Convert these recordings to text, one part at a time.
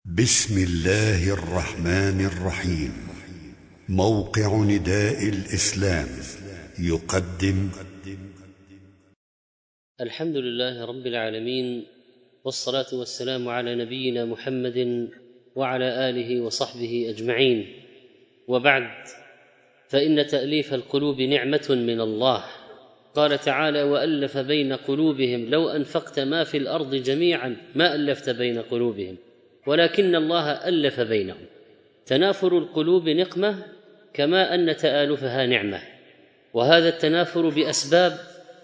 بسم الله الرحمن الرحيم. موقع نداء الإسلام يقدم الحمد لله رب العالمين، والصلاة والسلام على نبينا محمد وعلى آله وصحبه أجمعين، وبعد، فإن تأليف القلوب نعمة من الله. قال تعالى: وألف بين قلوبهم لو أنفقت ما في الأرض جميعا ما ألفت بين قلوبهم ولكن الله ألف بينهم. تنافر القلوب نقمة كما أن تآلفها نعمة، وهذا التنافر بأسباب،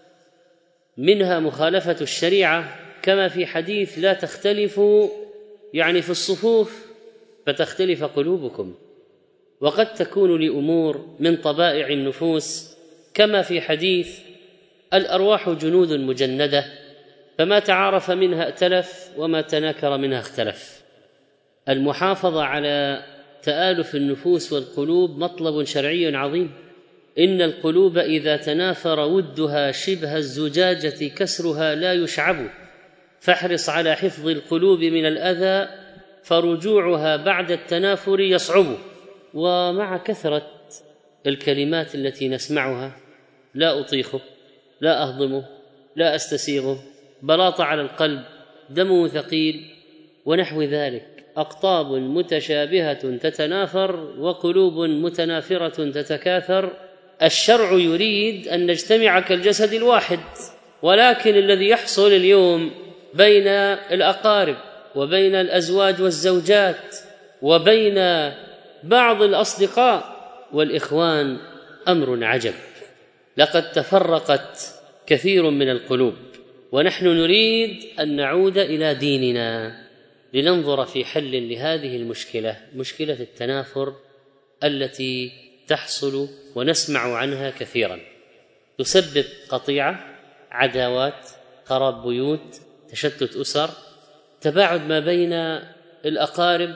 منها مخالفة الشريعة، كما في حديث: لا تختلفوا، يعني في الصفوف، فتختلف قلوبكم. وقد تكون لأمور من طبائع النفوس، كما في حديث: الأرواح جنود مجندة، فما تعارف منها ائتلف وما تناكر منها اختلف. المحافظة على تآلف النفوس والقلوب مطلب شرعي عظيم. إن القلوب إذا تنافر ودها شبه الزجاجة كسرها لا يشعب، فاحرص على حفظ القلوب من الأذى فرجوعها بعد التنافر يصعب. ومع كثرة الكلمات التي نسمعها: لا أطيقه، لا أهضمه، لا أستسيغه، بلاط على القلب، دمه ثقيل، ونحو ذلك، أقطاب متشابهة تتنافر وقلوب متنافرة تتكاثر. الشرع يريد أن نجتمع كالجسد الواحد، ولكن الذي يحصل اليوم بين الأقارب وبين الأزواج والزوجات وبين بعض الأصدقاء والإخوان أمر عجب. لقد تفرقت كثير من القلوب، ونحن نريد أن نعود إلى ديننا لننظر في حل لهذه المشكلة، مشكلة التنافر التي تحصل ونسمع عنها كثيرا، تسبب قطيعة، عداوات، خراب بيوت، تشتت أسر، تباعد ما بين الأقارب،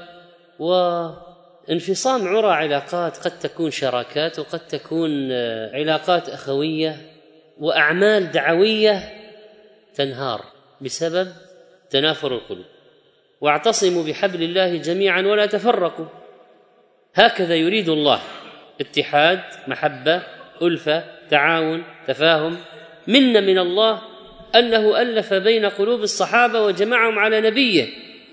وانفصام عرى علاقات، قد تكون شراكات وقد تكون علاقات أخوية وأعمال دعوية تنهار بسبب تنافر القلوب. واعتصموا بحبل الله جميعا ولا تفرقوا. هكذا يريد الله: اتحاد، محبة، ألفة، تعاون، تفاهم. من الله أنه ألف بين قلوب الصحابة وجمعهم على نبيه.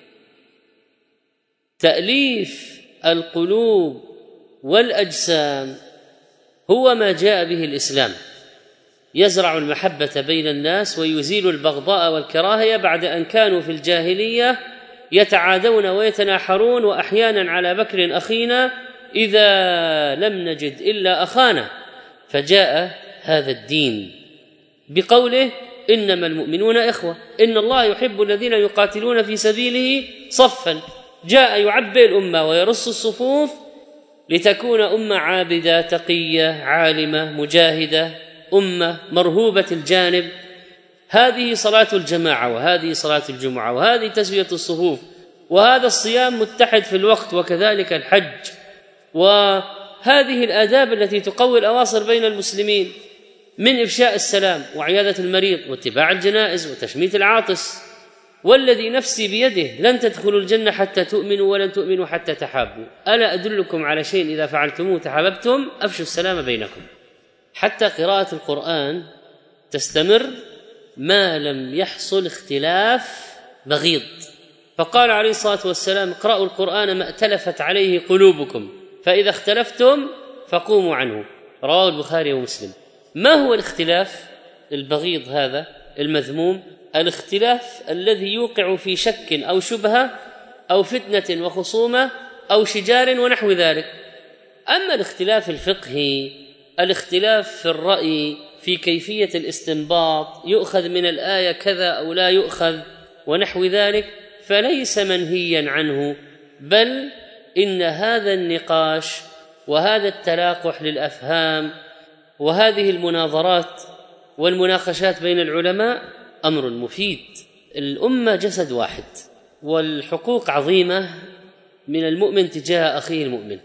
تأليف القلوب والأجسام هو ما جاء به الإسلام، يزرع المحبة بين الناس ويزيل البغضاء والكراهية، بعد أن كانوا في الجاهلية يتعادون ويتناحرون، وأحيانا على بكر أخينا إذا لم نجد إلا أخانا. فجاء هذا الدين بقوله: إنما المؤمنون إخوة، إن الله يحب الذين يقاتلون في سبيله صفا. جاء يعبئ الأمة ويرص الصفوف لتكون أمة عابدة تقية عالمة مجاهدة، أمة مرهوبة الجانب. هذه صلاة الجماعة، وهذه صلاة الجمعة، وهذه تسوية الصفوف، وهذا الصيام متحد في الوقت، وكذلك الحج، وهذه الآداب التي تقوي الأواصر بين المسلمين، من إفشاء السلام وعيادة المريض واتباع الجنائز وتشميت العاطس. والذي نفسي بيده: لن تدخلوا الجنة حتى تؤمنوا ولن تؤمنوا حتى تحابوا. ألا أدلكم على شيء إذا فعلتموه تحاببتم؟ أفشوا السلام بينكم. حتى قراءة القرآن تستمر ما لم يحصل اختلاف بغيض. فقال عليه الصلاة والسلام: اقرأوا القرآن ما ائتلفت عليه قلوبكم، فإذا اختلفتم فقوموا عنه. رواه البخاري ومسلم. ما هو الاختلاف البغيض هذا المذموم؟ الاختلاف الذي يوقع في شك أو شبهة أو فتنة وخصومة أو شجار ونحو ذلك. أما الاختلاف الفقهي، الاختلاف في الرأي، في كيفية الاستنباط، يؤخذ من الآية كذا أو لا يؤخذ ونحو ذلك، فليس منهيا عنه، بل إن هذا النقاش وهذا التلاقح للأفهام وهذه المناظرات والمناقشات بين العلماء أمر مفيد. الأمة جسد واحد، والحقوق عظيمة من المؤمن تجاه أخيه المؤمن،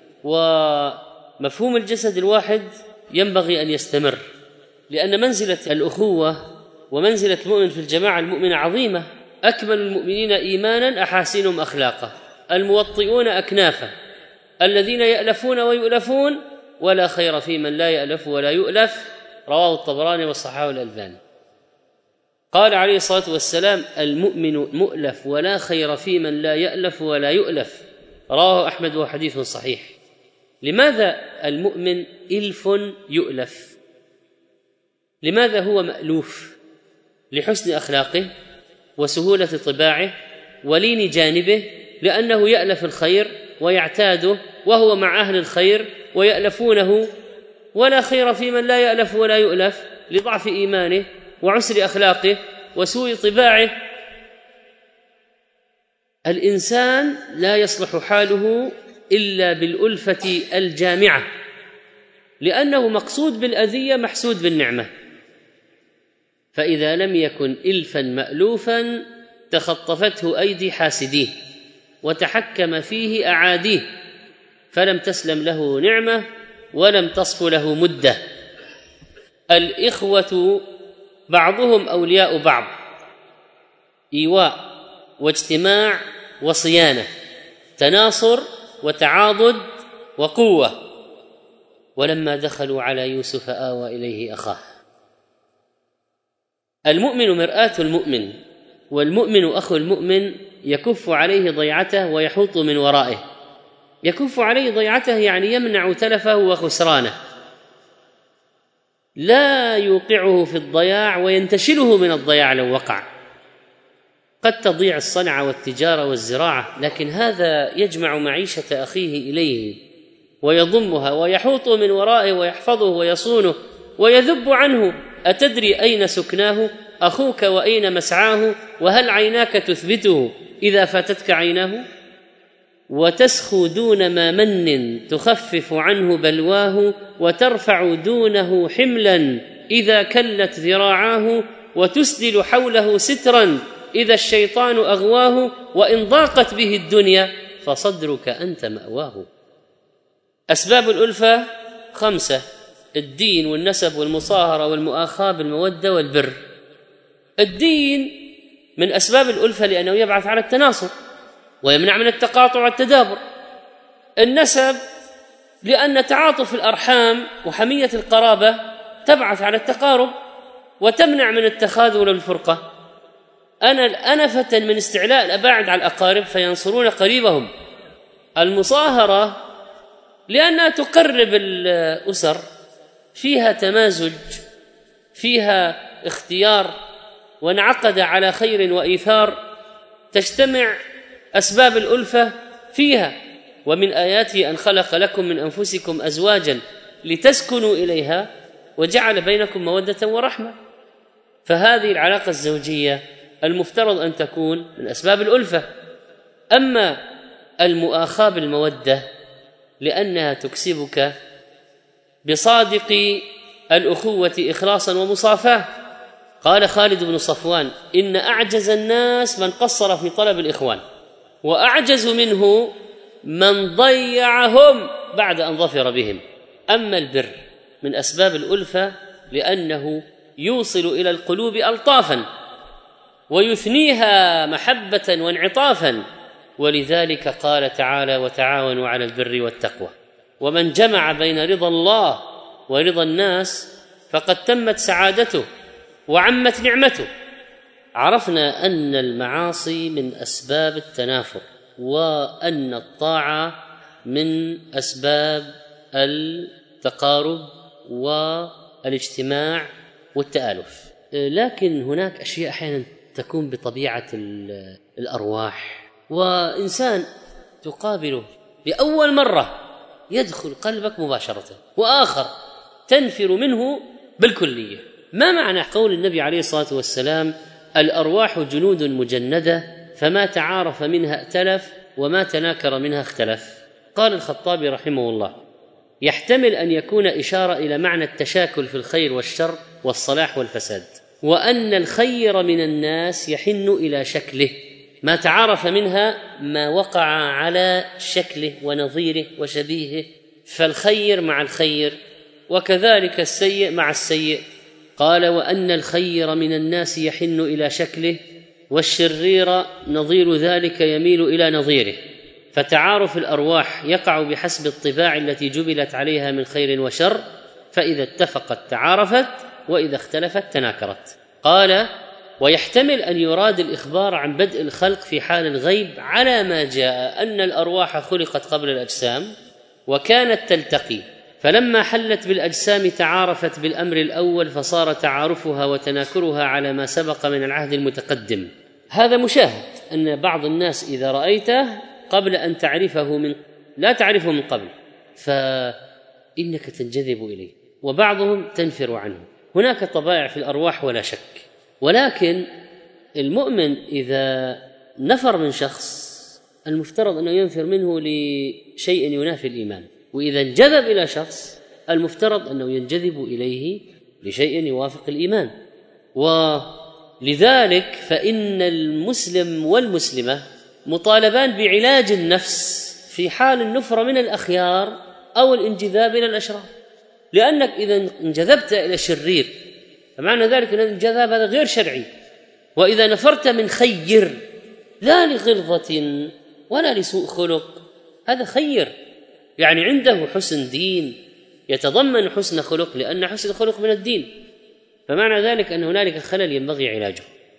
ومفهوم الجسد الواحد ينبغي أن يستمر، لأن منزلة الأخوة ومنزلة المؤمن في الجماعة المؤمنة عظيمة. أكمل المؤمنين إيمانا أحاسنهم أخلاقا، الموطئون أكنافه الذين يألفون ويؤلفون، ولا خير في من لا يألف ولا يؤلف. رواه الطبراني وصححه الألباني. قال عليه الصلاة والسلام: المؤمن مؤلف ولا خير في من لا يألف ولا يؤلف. رواه أحمد وحديث صحيح. لماذا المؤمن إلف يؤلف؟ لماذا هو مألوف؟ لحسن أخلاقه وسهولة طباعه ولين جانبه، لأنه يألف الخير ويعتاده وهو مع أهل الخير ويألفونه. ولا خير في من لا يألف ولا يؤلف لضعف إيمانه وعسر أخلاقه وسوء طباعه. الإنسان لا يصلح حاله إلا بالألفة الجامعة، لأنه مقصود بالأذية محسود بالنعمة. فإذا لم يكن إلفا مألوفا تخطفته أيدي حاسديه وتحكم فيه أعاديه، فلم تسلم له نعمة ولم تصف له مدة. الإخوة بعضهم أولياء بعض، إيواء واجتماع وصيانة، تناصر وتعاضد وقوة. ولما دخلوا على يوسف آوى إليه أخاه. المؤمن مرآة المؤمن، والمؤمن أخو المؤمن يكف عليه ضيعته ويحوط من ورائه. يكف عليه ضيعته يعني يمنع تلفه وخسرانه، لا يوقعه في الضياع وينتشله من الضياع لو وقع. قد تضيع الصنعة والتجارة والزراعة، لكن هذا يجمع معيشة أخيه إليه ويضمها ويحوط من ورائه ويحفظه ويصونه ويذب عنه. أتدري أين سكناه أخوك وأين مسعاه؟ وهل عيناك تثبته إذا فاتتك عيناه؟ وتسخو دون ما من تخفف عنه بلواه، وترفع دونه حملا إذا كلت ذراعاه، وتسدل حوله سترا إذا الشيطان أغواه، وإن ضاقت به الدنيا فصدرك أنت مأواه. أسباب الألفة 5: الدين والنسب والمصاهرة والمؤاخاة بالمودة والبر. الدين من أسباب الألفة لأنه يبعث على التناصر ويمنع من التقاطع والتدابر. النسب لأن تعاطف الأرحام وحمية القرابة تبعث على التقارب وتمنع من التخاذل والفرقة. أنا فتى من استعلاء الأباعد على الأقارب فينصرون قريبهم. المصاهرة لأنها تقرب الأسر، فيها تمازج، فيها اختيار، وانعقد على خير وإيثار تجتمع أسباب الألفة فيها. ومن آياته أن خلق لكم من أنفسكم أزواجا لتسكنوا إليها وجعل بينكم مودة ورحمة. فهذه العلاقة الزوجية المفترض أن تكون من أسباب الألفة. أما المؤاخاة بالمودة لأنها تكسبك بصادق الأخوة إخلاصا ومصافاة. قال خالد بن صفوان: إن أعجز الناس من قصر في طلب الإخوان، وأعجز منه من ضيعهم بعد أن ظفر بهم. أما البر من أسباب الألفة لأنه يوصل إلى القلوب ألطافا ويثنيها محبة وانعطافا. ولذلك قال تعالى: وتعاونوا على البر والتقوى. ومن جمع بين رضا الله ورضا الناس فقد تمت سعادته وعمت نعمته. عرفنا أن المعاصي من أسباب التنافر، وأن الطاعة من أسباب التقارب والاجتماع والتآلف. لكن هناك أشياء أحيانا تكون بطبيعة الأرواح، وإنسان تقابله لأول مرة يدخل قلبك مباشرة، وآخر تنفر منه بالكلية. ما معنى قول النبي عليه الصلاة والسلام: الأرواح جنود مجندة، فما تعارف منها ائتلف وما تناكر منها اختلف؟ قال الخطابي رحمه الله: يحتمل أن يكون إشارة إلى معنى التشاكل في الخير والشر والصلاح والفساد، وأن الخير من الناس يحن إلى شكله، ما تعارف منها ما وقع على شكله ونظيره وشبيهه، فالخير مع الخير، وكذلك السيء مع السيء. قال: وأن الخير من الناس يحن إلى شكله، والشرير نظير ذلك يميل إلى نظيره. فتعارف الأرواح يقع بحسب الطباع التي جبلت عليها من خير وشر، فإذا اتفقت تعارفت وإذا اختلفت تناكرت. قال: ويحتمل أن يراد الإخبار عن بدء الخلق في حال الغيب على ما جاء أن الأرواح خلقت قبل الأجسام وكانت تلتقي، فلما حلت بالأجسام تعارفت بالأمر الأول، فصار تعارفها وتناكرها على ما سبق من العهد المتقدم. هذا مشاهد، أن بعض الناس إذا رأيته قبل أن تعرفه لا تعرفه من قبل فإنك تنجذب إليه، وبعضهم تنفر عنه. هناك طبائع في الأرواح ولا شك، ولكن المؤمن إذا نفر من شخص المفترض أنه ينفر منه لشيء ينافي الإيمان، وإذا انجذب إلى شخص المفترض أنه ينجذب إليه لشيء يوافق الإيمان. ولذلك فإن المسلم والمسلمة مطالبان بعلاج النفس في حال النفرة من الأخيار أو الانجذاب إلى الأشرار، لأنك إذا انجذبت إلى شرير فمعنى ذلك أن الانجذاب هذا غير شرعي، وإذا نفرت من خير لا لغلظة ولا لسوء خلق هذا خير، يعني عنده حسن دين يتضمن حسن خلق، لأن حسن الخلق من الدين، فمعنى ذلك أن هنالك خلل ينبغي علاجه.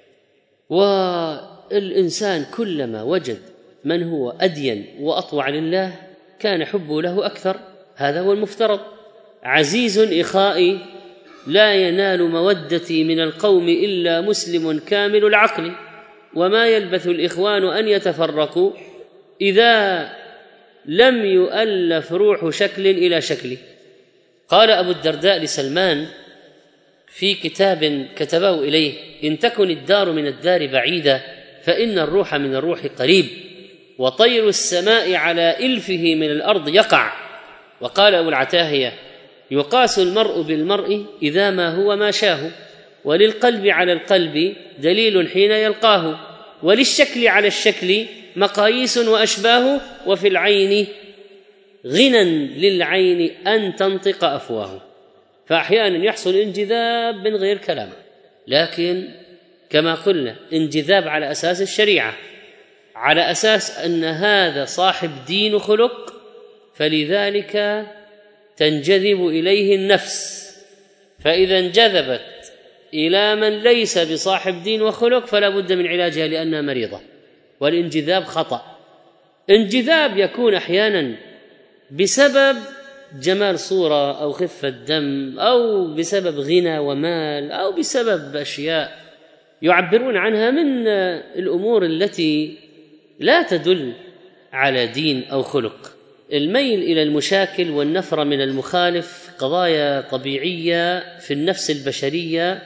والإنسان كلما وجد من هو أدين وأطوع لله كان حبه له أكثر، هذا هو المفترض. عزيز إخائي لا ينال مودتي من القوم إلا مسلم كامل العقل، وما يلبث الإخوان أن يتفرقوا إذا لم يؤلف روح شكل إلى شكل. قال أبو الدرداء لسلمان في كتاب كتبه إليه: إن تكن الدار من الدار بعيدة فإن الروح من الروح قريب، وطير السماء على إلفه من الأرض يقع. وقال أبو العتاهية: يقاس المرء بالمرء إذا ما هو ما شاه، وللقلب على القلب دليل حين يلقاه، وللشكل على الشكل مقاييس وأشباه، وفي العين غنى للعين أن تنطق أفواه. فأحيانا يحصل انجذاب من غير كلام، لكن كما قلنا انجذاب على أساس الشريعة، على أساس أن هذا صاحب دين وخلق، فلذلك تنجذب إليه النفس. فإذا انجذبت إلى من ليس بصاحب دين وخلق فلا بد من علاجها لأنها مريضة. والانجذاب خطأ. انجذاب يكون أحيانا بسبب جمال صورة أو خفة دم، أو بسبب غنى ومال، أو بسبب أشياء يعبرون عنها من الأمور التي لا تدل على دين أو خلق. الميل إلى المشاكل والنفر من المخالف قضايا طبيعية في النفس البشرية،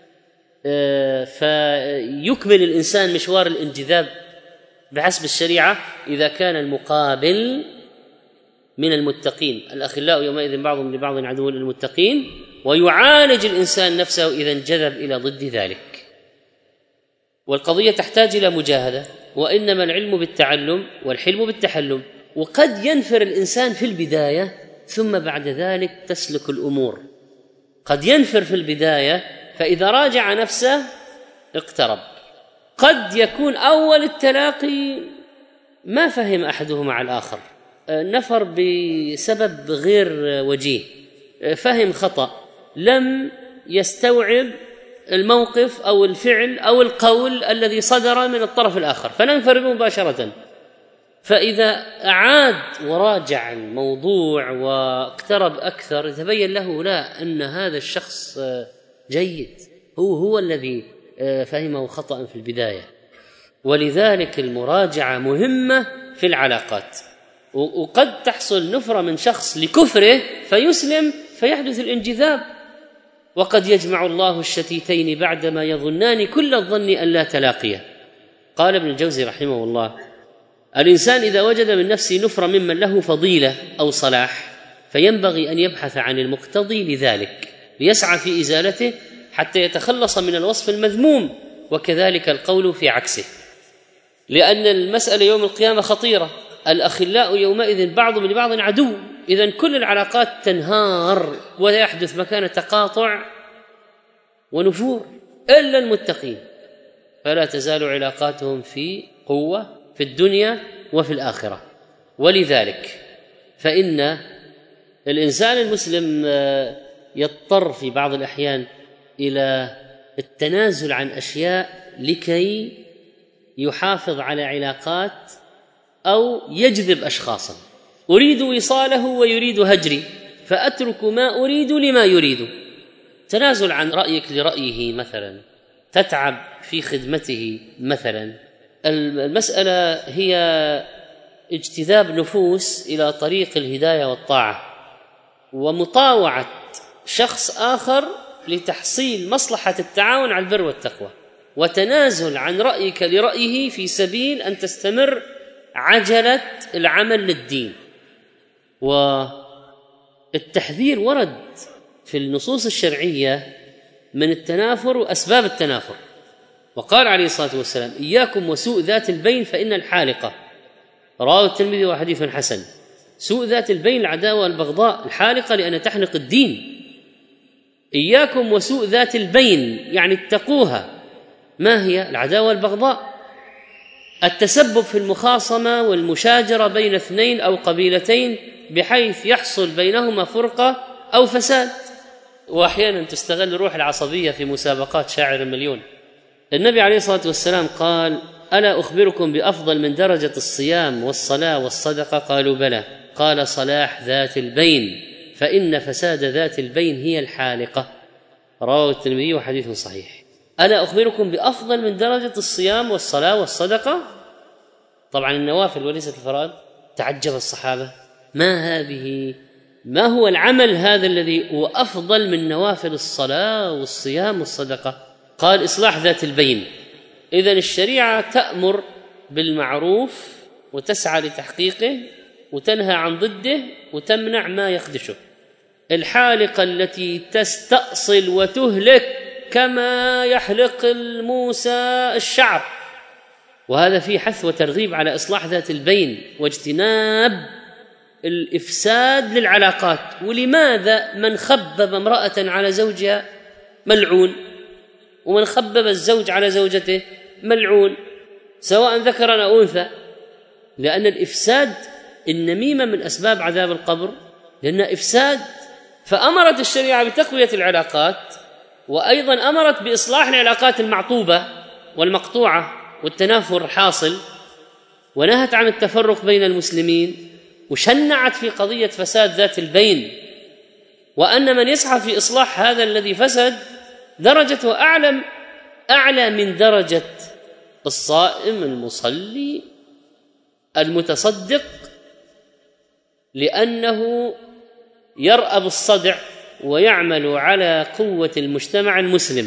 فيكمل الإنسان مشوار الانجذاب بحسب الشريعة إذا كان المقابل من المتقين. الأخلاء يومئذ بعضهم لبعض عدو للمتقين، ويعالج الإنسان نفسه إذا انجذب إلى ضد ذلك. والقضية تحتاج إلى مجاهدة، وإنما العلم بالتعلم والحلم بالتحلم. وقد ينفر الإنسان في البداية ثم بعد ذلك تسلك الأمور. قد ينفر في البداية فإذا راجع نفسه اقترب. قد يكون أول التلاقي ما فهم أحدهما مع الآخر، نفر بسبب غير وجيه، فهم خطأ، لم يستوعب الموقف أو الفعل أو القول الذي صدر من الطرف الآخر، فننفر مباشرة. فإذا أعاد وراجع الموضوع واقترب أكثر يتبين له لا، أن هذا الشخص جيد، هو الذي فهمه خطأ في البداية. ولذلك المراجعة مهمة في العلاقات. وقد تحصل نفرة من شخص لكفره فيسلم فيحدث الانجذاب، وقد يجمع الله الشتيتين بعدما يظنان كل الظن أن لا تلاقيه. قال ابن الجوزي رحمه الله: الإنسان إذا وجد من نفسه نفرة ممن له فضيلة أو صلاح فينبغي أن يبحث عن المقتضي لذلك ليسعى في إزالته حتى يتخلص من الوصف المذموم، وكذلك القول في عكسه، لأن المسألة يوم القيامة خطيرة. الأخلاء يومئذ بعضهم لبعض عدو، إذن كل العلاقات تنهار ويحدث مكان تقاطع ونفور إلا المتقين، فلا تزال علاقاتهم في قوة في الدنيا وفي الآخرة. ولذلك فإن الإنسان المسلم يضطر في بعض الأحيان إلى التنازل عن أشياء لكي يحافظ على علاقات أو يجذب أشخاصا. أريد وصاله ويريد هجري فأترك ما أريد لما يريد. تنازل عن رأيك لرأيه مثلا، تتعب في خدمته مثلا. المسألة هي اجتذاب نفوس إلى طريق الهداية والطاعة ومطاوعة شخص آخر لتحصيل مصلحة التعاون على البر والتقوى، وتنازل عن رأيك لرأيه في سبيل أن تستمر عجلة العمل للدين. والتحذير ورد في النصوص الشرعية من التنافر وأسباب التنافر، وقال عليه الصلاة والسلام: إياكم وسوء ذات البين فإن الحالقة، رواه الترمذي وحديث حسن. سوء ذات البين العداوة والبغضاء، الحالقة لأن تحلق الدين. إياكم وسوء ذات البين يعني اتقوها. ما هي العداوة والبغضاء؟ التسبب في المخاصمة والمشاجرة بين اثنين أو قبيلتين بحيث يحصل بينهما فرقة أو فساد. وأحيانا تستغل الروح العصبية في مسابقات شاعر المليون. النبي عليه الصلاة والسلام قال: ألا أخبركم بأفضل من درجة الصيام والصلاة والصدقة؟ قالوا: بلى. قال: صلاح ذات البين، فإن فساد ذات البين هي الحالقة، رواه الترمذي وحديث صحيح. ألا أخبركم بأفضل من درجة الصيام والصلاة والصدقة؟ طبعا النوافل وليست الفرائض. تعجب الصحابة: ما هذه؟ ما هو العمل هذا الذي هو أفضل من نوافل الصلاة والصيام والصدقة؟ قال: إصلاح ذات البين. إذن الشريعة تأمر بالمعروف وتسعى لتحقيقه وتنهى عن ضده وتمنع ما يخدشه. الحالقة التي تستأصل وتهلك كما يحلق الموسى الشعر، وهذا فيه حث وترغيب على إصلاح ذات البين واجتناب الإفساد للعلاقات. ولماذا من خبب امرأة على زوجها ملعون، ومن خبب الزوج على زوجته ملعون، سواء ذكرا أو أنثى؟ لأن الإفساد، النميمة من أسباب عذاب القبر، لأنها إفساد. فأمرت الشريعة بتقوية العلاقات، وأيضا أمرت بإصلاح العلاقات المعطوبة والمقطوعة والتنافر الحاصل، ونهت عن التفرق بين المسلمين، وشنعت في قضية فساد ذات البين، وأن من يسعى في إصلاح هذا الذي فسد درجته أعلى من درجة الصائم المصلي المتصدق، لأنه يرأب الصدع ويعمل على قوة المجتمع المسلم.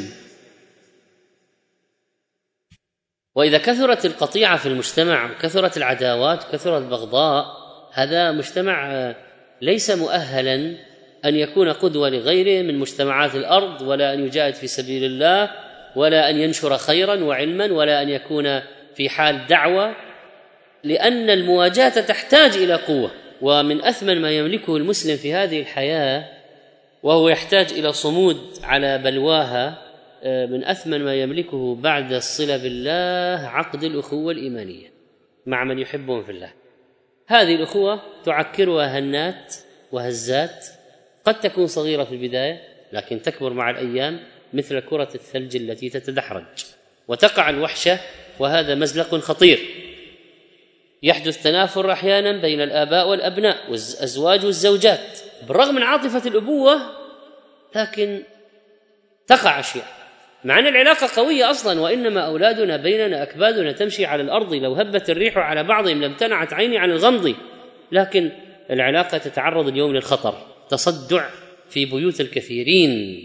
وإذا كثرت القطيعة في المجتمع وكثرت العداوات وكثرت البغضاء، هذا مجتمع ليس مؤهلا أن يكون قدوة لغيره من مجتمعات الأرض، ولا أن يجاهد في سبيل الله، ولا أن ينشر خيرا وعلما، ولا أن يكون في حال دعوة، لأن المواجهة تحتاج إلى قوة. ومن أثمن ما يملكه المسلم في هذه الحياة، وهو يحتاج إلى صمود على بلواها، من أثمن ما يملكه بعد الصلة بالله عقد الأخوة الإيمانية مع من يحبهم في الله. هذه الأخوة تعكرها هنات وهزات، قد تكون صغيرة في البداية لكن تكبر مع الأيام مثل كرة الثلج التي تتدحرج، وتقع الوحشة، وهذا مزلق خطير. يحدث تنافر أحيانا بين الآباء والأبناء والأزواج والزوجات، بالرغم من عاطفة الأبوة لكن تقع أشياء مع أن العلاقة قوية أصلا. وإنما أولادنا بيننا أكبادنا تمشي على الأرض، لو هبت الريح على بعضهم لامتنعت عيني عن الغمض. لكن العلاقة تتعرض اليوم للخطر، تصدع في بيوت الكثيرين.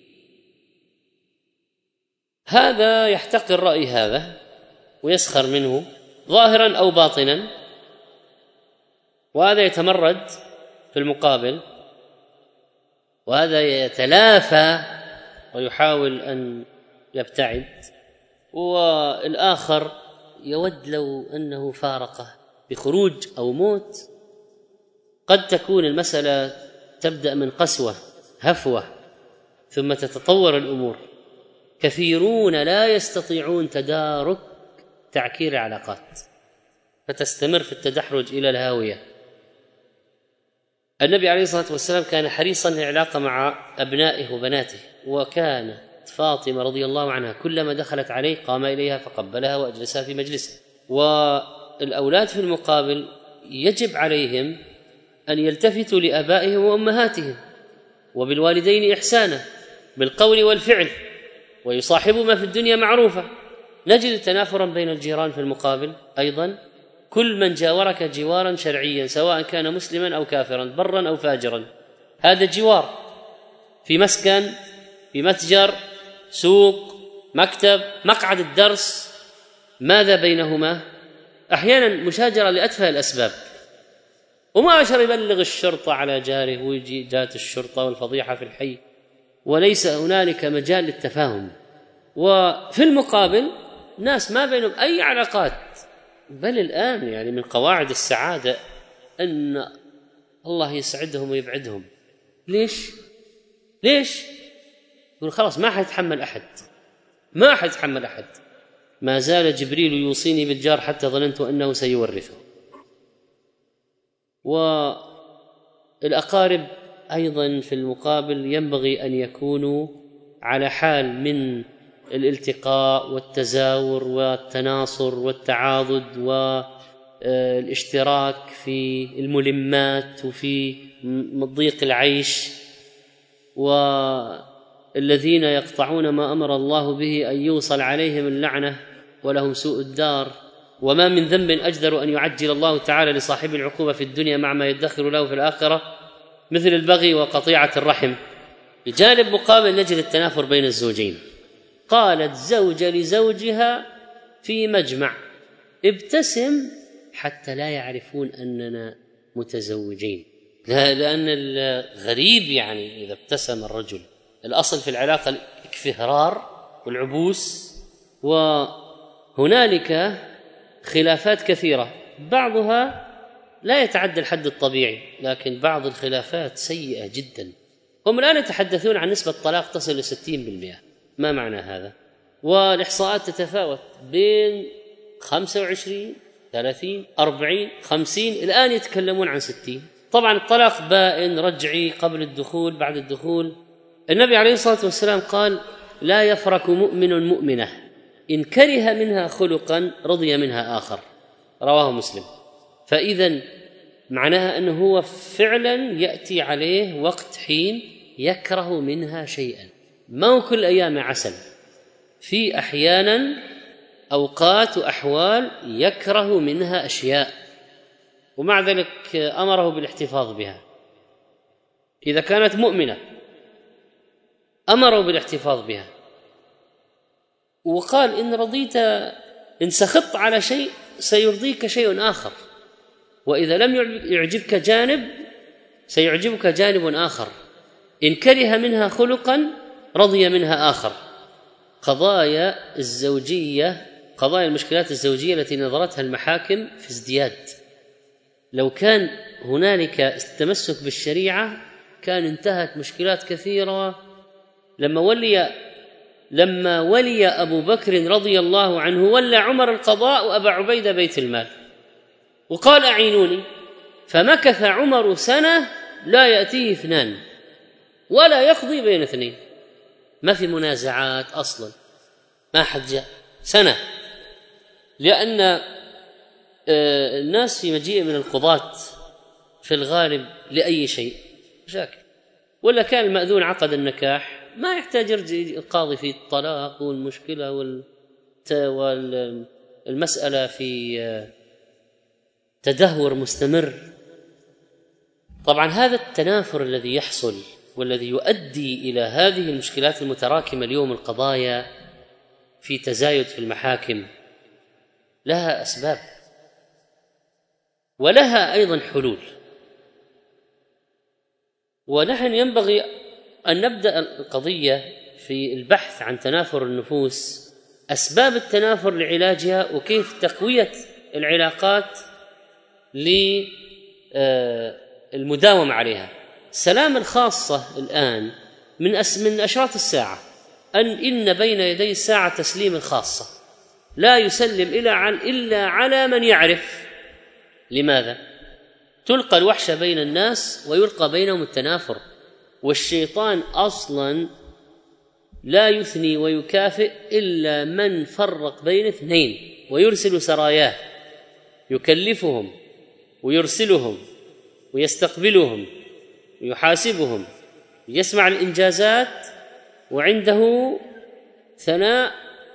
هذا يحتقر رأي هذا ويسخر منه ظاهرا أو باطنا، وهذا يتمرد في المقابل، وهذا يتلافى ويحاول أن يبتعد، والآخر يود لو أنه فارقه بخروج أو موت. قد تكون المسألة تبدأ من قسوة هفوة ثم تتطور الأمور. كثيرون لا يستطيعون تدارك تعكير العلاقات، فتستمر في التدحرج إلى الهاوية. النبي عليه الصلاة والسلام كان حريصا العلاقة مع أبنائه وبناته، وكانت فاطمة رضي الله عنها كلما دخلت عليه قام إليها فقبلها وأجلسها في مجلسه. والأولاد في المقابل يجب عليهم أن يلتفتوا لآبائهم وأمهاتهم، وبالوالدين إحسانا بالقول والفعل، ويصاحبوا ما في الدنيا معروفة. نجد تنافرا بين الجيران في المقابل أيضا، كل من جاورك جوارا شرعيا سواء كان مسلما أو كافرا برا أو فاجرا، هذا جوار في مسكن، في متجر، سوق، مكتب، مقعد الدرس. ماذا بينهما؟ أحيانا مشاجرة لأتفه الأسباب، ومباشر يبلغ الشرطة على جاره، ويجي جات الشرطة والفضيحة في الحي، وليس هنالك مجال للتفاهم. وفي المقابل ناس ما بينهم أي علاقات، بل الآن يعني من قواعد السعادة أن الله يسعدهم ويبعدهم. ليش؟ يقول خلاص ما حيتحمل أحد، ما زال جبريل يوصيني بالجار حتى ظننت أنه سيورثه. والأقارب أيضا في المقابل ينبغي أن يكونوا على حال من الالتقاء والتزاور والتناصر والتعاضد والاشتراك في الملمات وفي ضيق العيش. والذين يقطعون ما أمر الله به أن يوصل عليهم اللعنة ولهم سوء الدار. وما من ذنب أجدر أن يعجل الله تعالى لصاحب العقوبة في الدنيا مع ما يدخر له في الآخرة مثل البغي وقطيعة الرحم. بجانب مقابل نجد التنافر بين الزوجين. قالت زوجة لزوجها في مجمع: ابتسم حتى لا يعرفون أننا متزوجين. لأن الغريب يعني إذا ابتسم الرجل، الأصل في العلاقة الاكفهرار والعبوس. وهنالك خلافات كثيرة، بعضها لا يتعدى الحد الطبيعي، لكن بعض الخلافات سيئة جدا. هم الآن يتحدثون عن نسبة طلاق تصل ل 60%. ما معنى هذا؟ والإحصاءات تتفاوت بين 25 30 40 50، الآن يتكلمون عن 60. طبعا الطلاق بائن رجعي قبل الدخول بعد الدخول. النبي عليه الصلاة والسلام قال: لا يفرك مؤمن مؤمنة إن كره منها خلقا رضي منها آخر، رواه مسلم. فإذا معناها أنه هو فعلا يأتي عليه وقت حين يكره منها شيئا، ما هو كل أيام عسل، في أحيانا أوقات وأحوال يكره منها أشياء، ومع ذلك أمره بالاحتفاظ بها. إذا كانت مؤمنة أمره بالاحتفاظ بها، وقال: إن رضيت، إن سخطت على شيء سيرضيك شيء آخر، وإذا لم يعجبك جانب سيعجبك جانب آخر، إن كره منها خلقا رضي منها آخر. قضايا الزوجية، قضايا المشكلات الزوجية التي نظرتها المحاكم في ازدياد. لو كان هنالك التمسك بالشريعة كان انتهت مشكلات كثيرة. لما ولي أبو بكر رضي الله عنه ولى عمر القضاء وأبا عبيدة بيت المال، وقال: أعينوني، فمكث عمر سنة لا يأتيه اثنان ولا يقضي بين اثنين، ما في منازعات أصلا، ما حد جاء سنة. لأن الناس في مجيء من القضاة في الغالب لأي شيء مشاكل. ولا كان المأذون عقد النكاح ما يحتاج يرجع القاضي في الطلاق والمشكلة والمسألة في تدهور مستمر. طبعا هذا التنافر الذي يحصل والذي يؤدي إلى هذه المشكلات المتراكمة اليوم، القضايا في تزايد في المحاكم، لها أسباب ولها أيضا حلول. ونحن ينبغي أن نبدأ القضية في البحث عن تنافر النفوس، أسباب التنافر لعلاجها، وكيف تقوية العلاقات للمداومة عليها. السلام الخاصة الآن من أشراط الساعة، إن بين يدي الساعة تسليم الخاصة، لا يسلم إلا على من يعرف لماذا؟ تلقى الوحشة بين الناس ويلقى بينهم التنافر، والشيطان أصلا لا يثني ويكافئ إلا من فرق بين اثنين، ويرسل سراياه يكلفهم ويرسلهم ويستقبلهم ويحاسبهم، يسمع الإنجازات، وعنده ثناء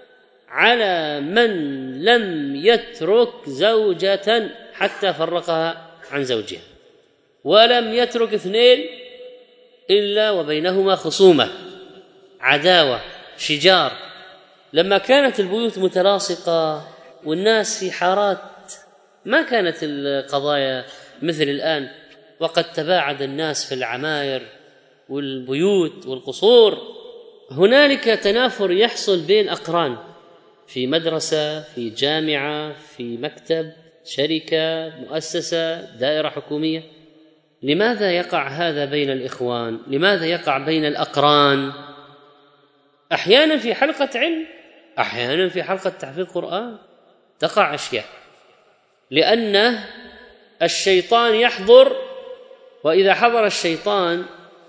على من لم يترك زوجة حتى فرقها عن زوجها، ولم يترك اثنين إلا وبينهما خصومة، عداوة، شجار. لما كانت البيوت متلاصقة والناس في حارات، ما كانت القضايا مثل الآن، وقد تباعد الناس في العماير والبيوت والقصور. هنالك تنافر يحصل بين أقران في مدرسة، في جامعة، في مكتب، شركة، مؤسسة، دائرة حكومية. لماذا يقع هذا بين الإخوان؟ لماذا يقع بين الأقران؟ أحيانا في حلقة علم، أحيانا في حلقة تحفيظ قرآن تقع أشياء، لأن الشيطان يحضر، وإذا حضر الشيطان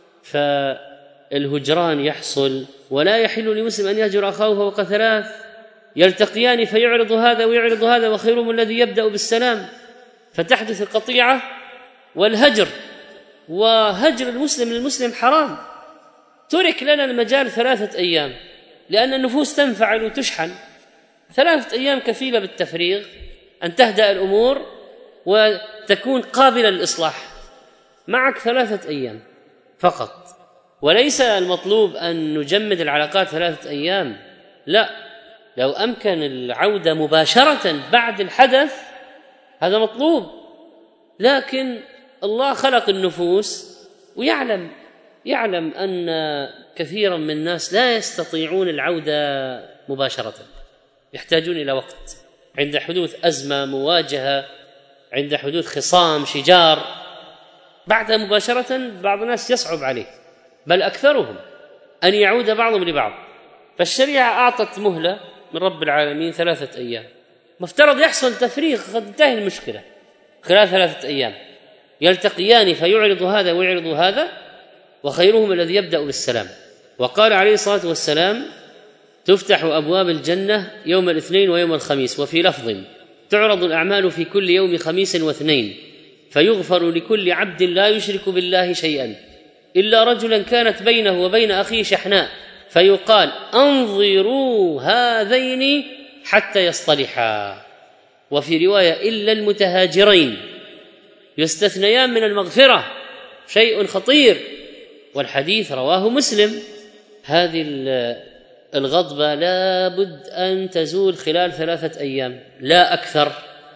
فالهجران يحصل. ولا يحل لمسلم أن يهجر أخاه فوق ثلاث، يلتقيان فيعرض هذا ويعرض هذا، وخيرهم الذي يبدأ بالسلام، فتحدث القطيعة والهجر. وهجر المسلم للمسلم حرام. ترك لنا المجال 3 أيام، لأن النفوس تنفعل وتشحن. 3 أيام كفيلة بالتفريغ، أن تهدأ الأمور وتكون قابلة للإصلاح. معك 3 أيام فقط، وليس المطلوب أن نجمد العلاقات 3 أيام، لا، لو أمكن العودة مباشرة بعد الحدث هذا مطلوب. لكن الله خلق النفوس ويعلم أن كثيرا من الناس لا يستطيعون العودة مباشرة، يحتاجون إلى وقت، عند حدوث أزمة، مواجهة، عند حدوث خصام، شجار. بعدها مباشرة بعض الناس يصعب عليه، بل أكثرهم، أن يعود بعضهم لبعض. فالشريعة أعطت مهلة من رب العالمين 3 أيام، مفترض يحصل تفريغ، قد تنتهي المشكلة خلال 3 أيام. يلتقيان فيعرض هذا ويعرض هذا، وخيرهم الذي يبدأ بالسلام. وقال عليه الصلاة والسلام: تفتح أبواب الجنة يوم الاثنين ويوم الخميس، وفي لفظ: تعرض الأعمال في كل يوم خميس واثنين، فيغفر لكل عبد لا يشرك بالله شيئا إلا رجلا كانت بينه وبين أخيه شحناء، فيقال: أنظروا هذين حتى يصطلحا. وفي رواية: إلا المتهاجرين، يستثنيان من المغفرة، شيء خطير. والحديث رواه مسلم. هذه الغضبة لا بد أن تزول خلال 3 أيام لا أكثر.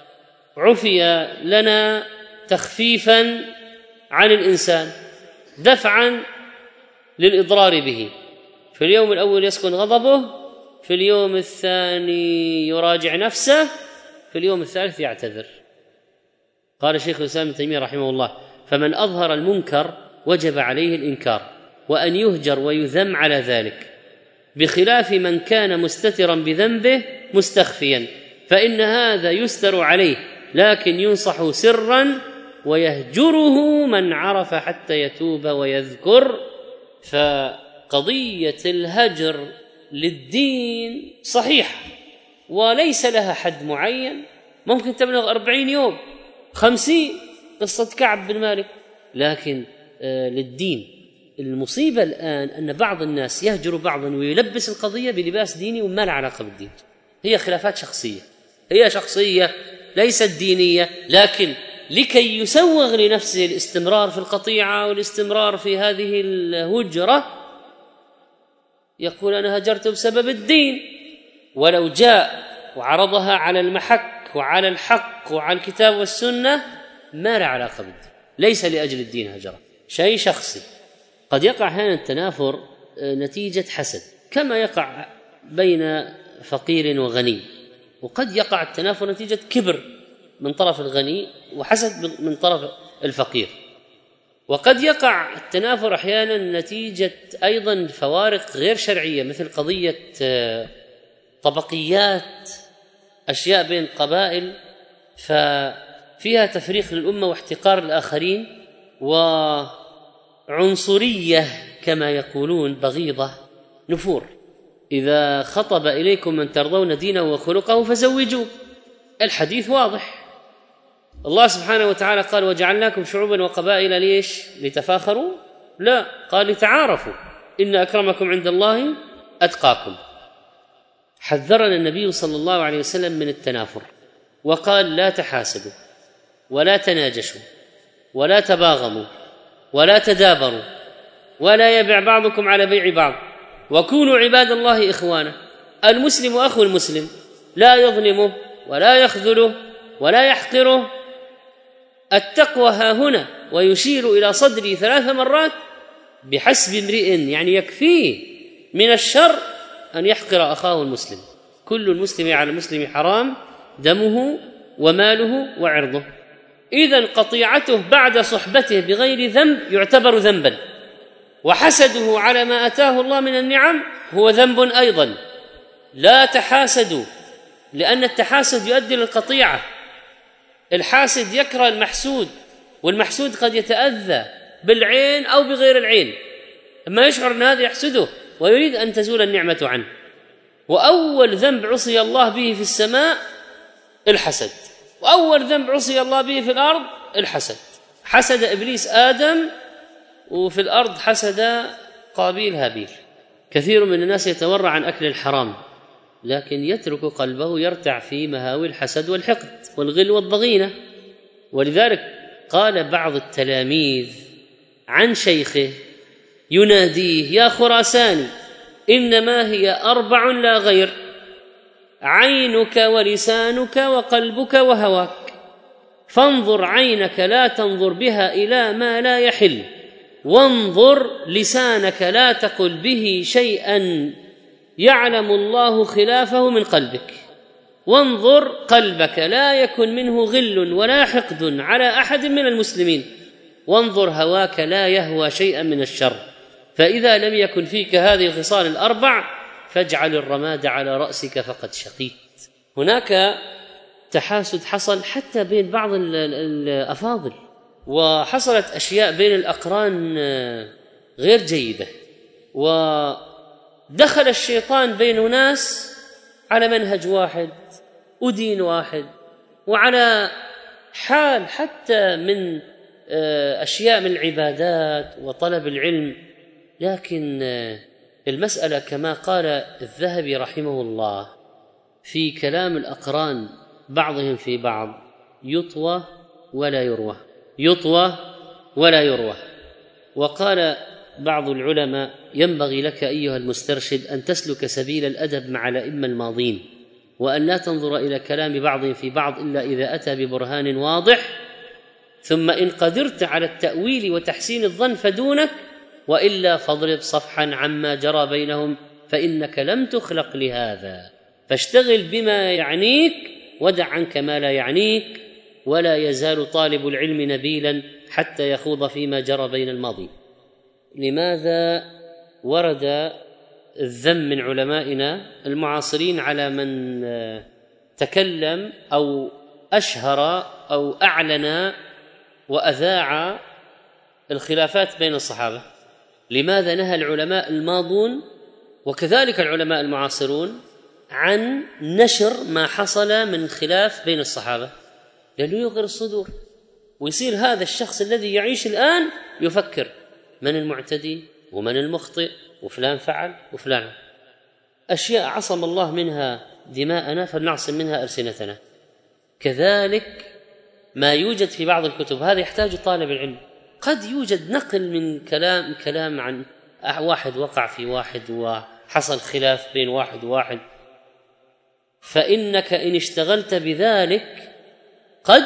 عفي لنا تخفيفا عن الإنسان، دفعا للإضرار به. في اليوم الأول يسكن غضبه، في اليوم الثاني يراجع نفسه، في اليوم الثالث يعتذر. قال شيخ الإسلام ابن تيمية رحمه الله: فمن أظهر المنكر وجب عليه الإنكار، وأن يهجر ويذم على ذلك، بخلاف من كان مستترا بذنبه مستخفيا، فإن هذا يستر عليه، لكن ينصح سرا، ويهجره من عرف حتى يتوب ويذكر. فقضية الهجر للدين صحيح، وليس لها حد معين، ممكن تبلغ 40 يوم، 50، قصة كعب بن مالك، لكن للدين. المصيبة الآن أن بعض الناس يهجر بعضا ويلبس القضية بلباس ديني وما له علاقة بالدين. هي خلافات شخصية، هي شخصية ليست دينية، لكن لكي يسوغ لنفسه الاستمرار في القطيعة والاستمرار في هذه الهجرة يقول: أنا هجرت بسبب الدين. ولو جاء وعرضها على المحك وعلى الحق وعلى الكتاب والسنة ما له علاقة بالدين، ليس لأجل الدين هجرة، شيء شخصي. قد يقع هنا التنافر نتيجة حسد، كما يقع بين فقير وغني، وقد يقع التنافر نتيجة كبر من طرف الغني وحسد من طرف الفقير. وقد يقع التنافر أحيانا نتيجة أيضا فوارق غير شرعية، مثل قضية طبقيات، أشياء بين قبائل فيها تفريق للأمة واحتقار الآخرين وعنصرية كما يقولون بغيضة، نفور. إذا خطب إليكم من ترضون دينه وخلقه فزوجوه. الحديث واضح. الله سبحانه وتعالى قال وجعلناكم شعوبا وقبائل ليش؟ لتفاخروا؟ لا، قال لتعارفوا، إن أكرمكم عند الله أتقاكم. حذرنا النبي صلى الله عليه وسلم من التنافر وقال لا تحاسدوا ولا تناجشوا ولا تباغموا ولا تدابروا ولا يبع بعضكم على بيع بعض وكونوا عباد الله إخوانا. المسلم أخو المسلم، لا يظلمه ولا يخذله ولا يحقره. التقوى ها هنا، ويشير إلى صدري 3 مرات، بحسب امرئ، يعني يكفيه من الشر أن يحقر أخاه المسلم. كل المسلم على المسلم حرام دمه وماله وعرضه. إذن قطيعته بعد صحبته بغير ذنب يعتبر ذنبا، وحسده على ما أتاه الله من النعم هو ذنب أيضا. لا تحاسدوا، لأن التحاسد يؤدي للقطيعة. الحاسد يكره المحسود، والمحسود قد يتأذى بالعين أو بغير العين، أما يشعر أن هذا يحسده ويريد أن تزول النعمة عنه. وأول ذنب عصي الله به في السماء الحسد، وأول ذنب عصي الله به في الأرض الحسد. حسد إبليس آدم، وفي الأرض حسد قابيل هابيل. كثير من الناس يتورع عن أكل الحرام، لكن يترك قلبه يرتع في مهاوي الحسد والحقد والغل والضغينة. ولذلك قال بعض التلاميذ عن شيخه يناديه يا خراساني إنما هي 4 لا غير: عينك ولسانك وقلبك وهواك، فانظر عينك لا تنظر بها إلى ما لا يحل، وانظر لسانك لا تقل به شيئا يعلم الله خلافه من قلبك، وانظر قلبك لا يكن منه غل ولا حقد على أحد من المسلمين، وانظر هواك لا يهوى شيئا من الشر. فإذا لم يكن فيك هذه الخصال 4 فاجعل الرماد على رأسك فقد شقيت. هناك تحاسد حصل حتى بين بعض الأفاضل، وحصلت أشياء بين الأقران غير جيدة، ودخل الشيطان بين ناس على منهج واحد ودين واحد وعلى حال حتى من أشياء من العبادات وطلب العلم. لكن المسألة كما قال الذهبي رحمه الله في كلام الأقران بعضهم في بعض: يطوى ولا يروى، يطوى ولا يروى. وقال بعض العلماء: ينبغي لك أيها المسترشد أن تسلك سبيل الأدب مع الأئمة الماضين، وأن لا تنظر إلى كلام بعض في بعض إلا إذا أتى ببرهان واضح، ثم إن قدرت على التأويل وتحسين الظن فدونك، وإلا فاضرب صفحا عما جرى بينهم، فإنك لم تخلق لهذا، فاشتغل بما يعنيك ودع عنك ما لا يعنيك، ولا يزال طالب العلم نبيلا حتى يخوض فيما جرى بين الماضي. لماذا ورد الذم من علمائنا المعاصرين على من تكلم أو أشهر أو أعلن وأذاع الخلافات بين الصحابة؟ لماذا نهى العلماء الماضون وكذلك العلماء المعاصرون عن نشر ما حصل من خلاف بين الصحابة؟ لأنه يغير الصدور، ويصير هذا الشخص الذي يعيش الآن يفكر من المعتدي ومن المخطئ، وفلان فعل وفلان. أشياء عصم الله منها دماءنا فلنعصم منها ألسنتنا. كذلك ما يوجد في بعض الكتب، هذا يحتاج طالب العلم. قد يوجد نقل من كلام عن واحد وقع في واحد وحصل خلاف بين واحد وواحد، فإنك إن اشتغلت بذلك قد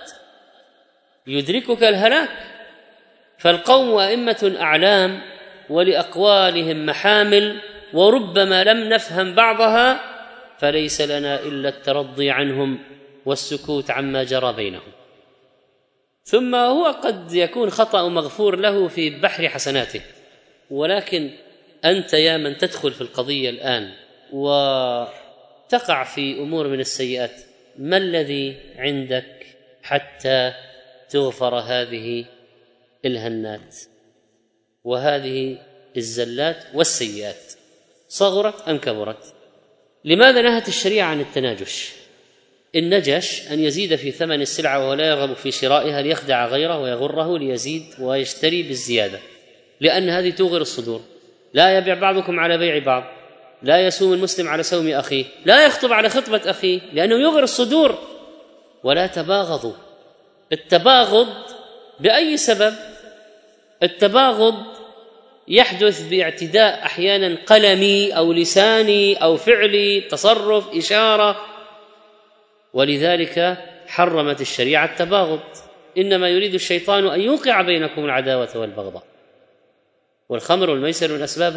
يدركك الهلاك. فالقوم أئمة أعلام ولأقوالهم محامل، وربما لم نفهم بعضها، فليس لنا إلا الترضي عنهم والسكوت عما جرى بينهم. ثم هو قد يكون خطأ مغفور له في بحر حسناته، ولكن أنت يا من تدخل في القضية الآن وتقع في أمور من السيئات، ما الذي عندك حتى تغفر هذه الهنات وهذه الزلات والسيئات، صغرت أم كبرت. لماذا نهت الشريعة عن التناجش؟ النجش أن يزيد في ثمن السلعة ولا يرغب في شرائها ليخدع غيره ويغره ليزيد ويشتري بالزيادة، لأن هذه توغر الصدور. لا يبيع بعضكم على بيع بعض، لا يسوم المسلم على سوم أخيه، لا يخطب على خطبة أخيه، لأنه يغر الصدور. ولا تباغضوا. التباغض بأي سبب؟ التباغض يحدث باعتداء أحيانا قلمي أو لساني أو فعلي، تصرف، إشارة، ولذلك حرمت الشريعة التباغض. إنما يريد الشيطان أن يوقع بينكم العداوة والبغضاء. والخمر والميسر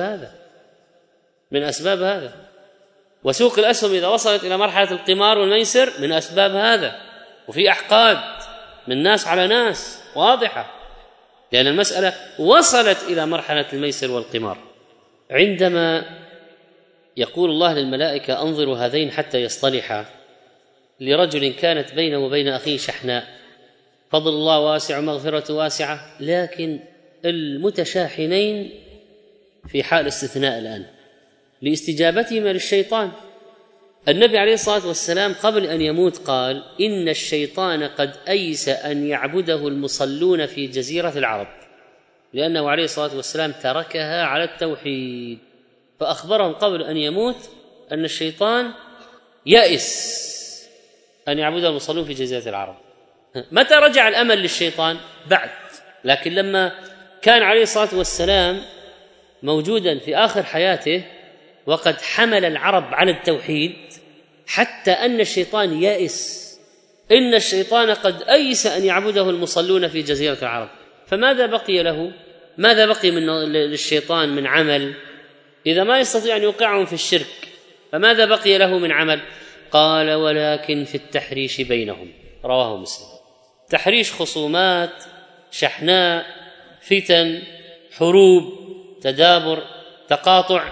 من أسباب هذا. وسوق الأسهم إذا وصلت إلى مرحلة القمار والميسر من أسباب هذا. وفي أحقاد من ناس على ناس واضحة، لأن المسألة وصلت إلى مرحلة الميسر والقمار. عندما يقول الله للملائكة أنظروا هذين حتى يصطلحا، لرجل كانت بينه وبين أخيه شحناء، فضل الله واسع ومغفرة واسعة، لكن المتشاحنين في حال استثناء الآن لاستجابتهما للشيطان. النبي عليه الصلاة والسلام قبل أن يموت قال إن الشيطان قد أيس أن يعبده المصلون في جزيرة العرب، لأنه عليه الصلاة والسلام تركها على التوحيد. فأخبرهم قبل أن يموت أن الشيطان يأس أن يعبده المصلون في جزيرة العرب. متى رجع الأمل للشيطان؟ بعد. لكن لما كان عليه الصلاة والسلام موجودا في آخر حياته وقد حمل العرب على التوحيد، حتى أن الشيطان يائس، إن الشيطان قد أيس أن يعبده المصلون في جزيرة العرب. فماذا بقي له؟ ماذا بقي للشيطان من عمل إذا ما يستطيع أن يوقعهم في الشرك؟ فماذا بقي له من عمل؟ قال ولكن في التحريش بينهم، رواه مسلم. تحريش، خصومات، شحناء، فتن، حروب، تدابر، تقاطع،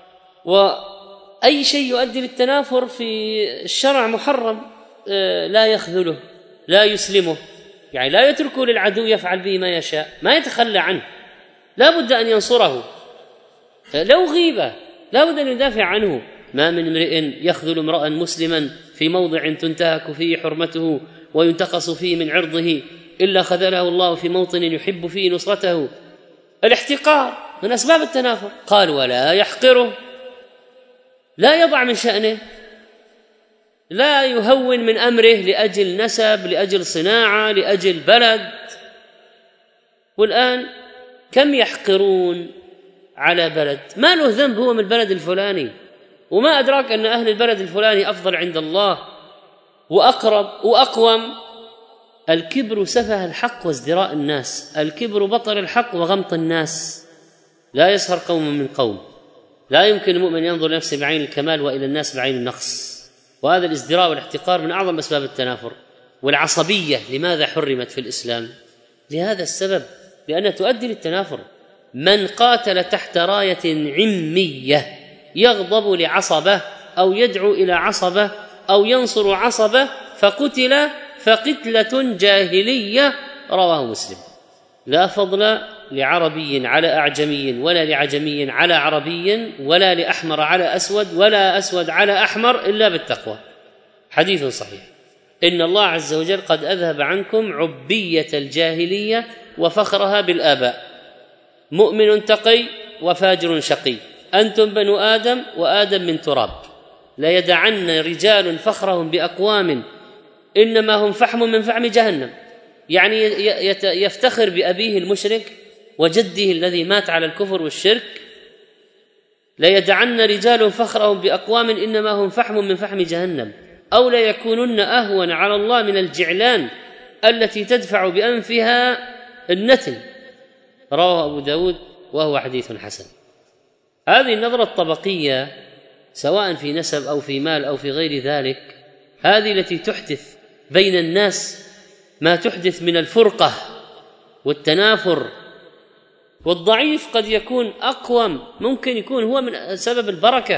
وأي شيء يؤدي للتنافر في الشرع محرم. لا يخذله، لا يسلمه، يعني لا يتركه للعدو يفعل به ما يشاء، ما يتخلى عنه، لا بد أن ينصره. لو غيبة لا بد أن يدافع عنه. ما من امرئ يخذل امرأ مسلما في موضع تنتهك فيه حرمته وينتقص فيه من عرضه إلا خذله الله في موطن يحب فيه نصرته. الاحتقار من أسباب التنافر. قال ولا يحقره، لا يضع من شأنه، لا يهون من أمره لأجل نسب، لأجل صناعة، لأجل بلد. والآن كم يحقرون على بلد ما له ذنب، هو من البلد الفلاني، وما أدراك أن أهل البلد الفلاني أفضل عند الله وأقرب وأقوم. الكبر سفه الحق وازدراء الناس، الكبر بطر الحق وغمط الناس. لا يسخر قوم من قوم. لا يمكن المؤمن ينظر لنفسه بعين الكمال وإلى الناس بعين النقص. وهذا الازدراء والاحتقار من أعظم أسباب التنافر. والعصبية لماذا حرمت في الإسلام؟ لهذا السبب، لأنها تؤدي للتنافر. من قاتل تحت راية عمية يغضب لعصبة أو يدعو إلى عصبة أو ينصر عصبة فقتل فقتلة جاهلية، رواه مسلم. لا فضل لعربي على أعجمي، ولا لعجمي على عربي، ولا لأحمر على أسود، ولا أسود على أحمر، إلا بالتقوى. حديث صحيح. إن الله عز وجل قد أذهب عنكم عبية الجاهلية وفخرها بالآباء. مؤمن تقي وفاجر شقي، أنتم بنو آدم وآدم من تراب. لا يدعن رجال فخرهم بأقوام إنما هم فحم من فحم جهنم، يعني يفتخر بأبيه المشرك وجده الذي مات على الكفر والشرك. لا يدعن رجال فخرهم بأقوام إنما هم فحم من فحم جهنم، أو لا يكونن أهون على الله من الجعلان التي تدفع بأنفها النتن، رواه أبو داود وهو حديث حسن. هذه النظرة الطبقية سواء في نسب أو في مال أو في غير ذلك، هذه التي تحدث بين الناس ما تحدث من الفرقة والتنافر. والضعيف قد يكون أقوم، ممكن يكون هو من سبب البركة.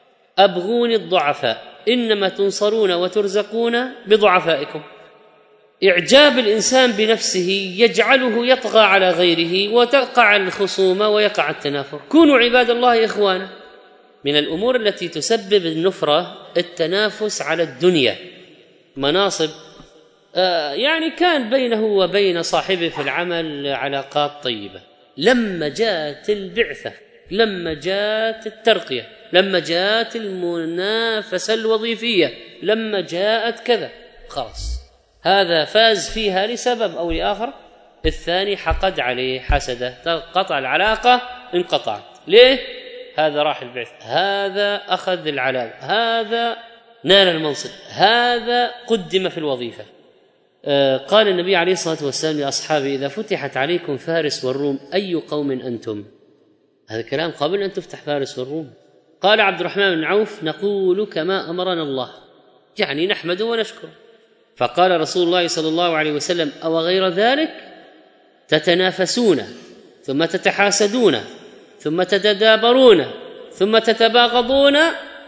أبغون الضعفاء إنما تنصرون وترزقون بضعفائكم. إعجاب الإنسان بنفسه يجعله يطغى على غيره وتقع الخصومة ويقع التنافر. كونوا عباد الله إخوانا. من الأمور التي تسبب النفرة التنافس على الدنيا، مناصب، يعني كان بينه وبين صاحبه في العمل علاقات طيبة، لما جاءت البعثة، لما جاءت الترقية، لما جاءت المنافسة الوظيفية، لما جاءت كذا، خلاص هذا فاز فيها لسبب أو لآخر، الثاني حقد عليه، حسده، قطع العلاقة، انقطعت. ليه؟ هذا راح البعث، هذا أخذ العلامة، هذا نال المنصب، هذا قدم في الوظيفة. قال النبي عليه الصلاة والسلام لأصحابه: إذا فتحت عليكم فارس والروم أي قوم أنتم؟ هذا كلام قبل أن تفتح فارس والروم. قال عبد الرحمن بن عوف: نقول كما أمرنا الله، يعني نحمده ونشكره. فقال رسول الله صلى الله عليه وسلم: أو غير ذلك؟ تتنافسون ثم تتحاسدون ثم تتدابرون ثم تتباغضون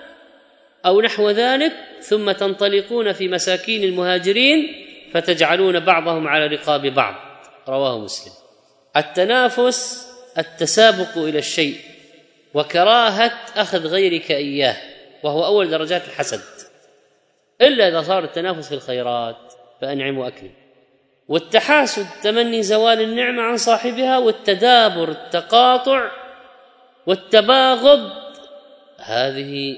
أو نحو ذلك، ثم تنطلقون في مساكين المهاجرين فتجعلون بعضهم على رقاب بعض. رواه مسلم. التنافس التسابق إلى الشيء وكراهة أخذ غيرك إياه، وهو أول درجات الحسد، إلا إذا صار التنافس في الخيرات فأنعم وأكرم. والتحاسد تمني زوال النعمة عن صاحبها، والتدابر التقاطع، والتباغض هذه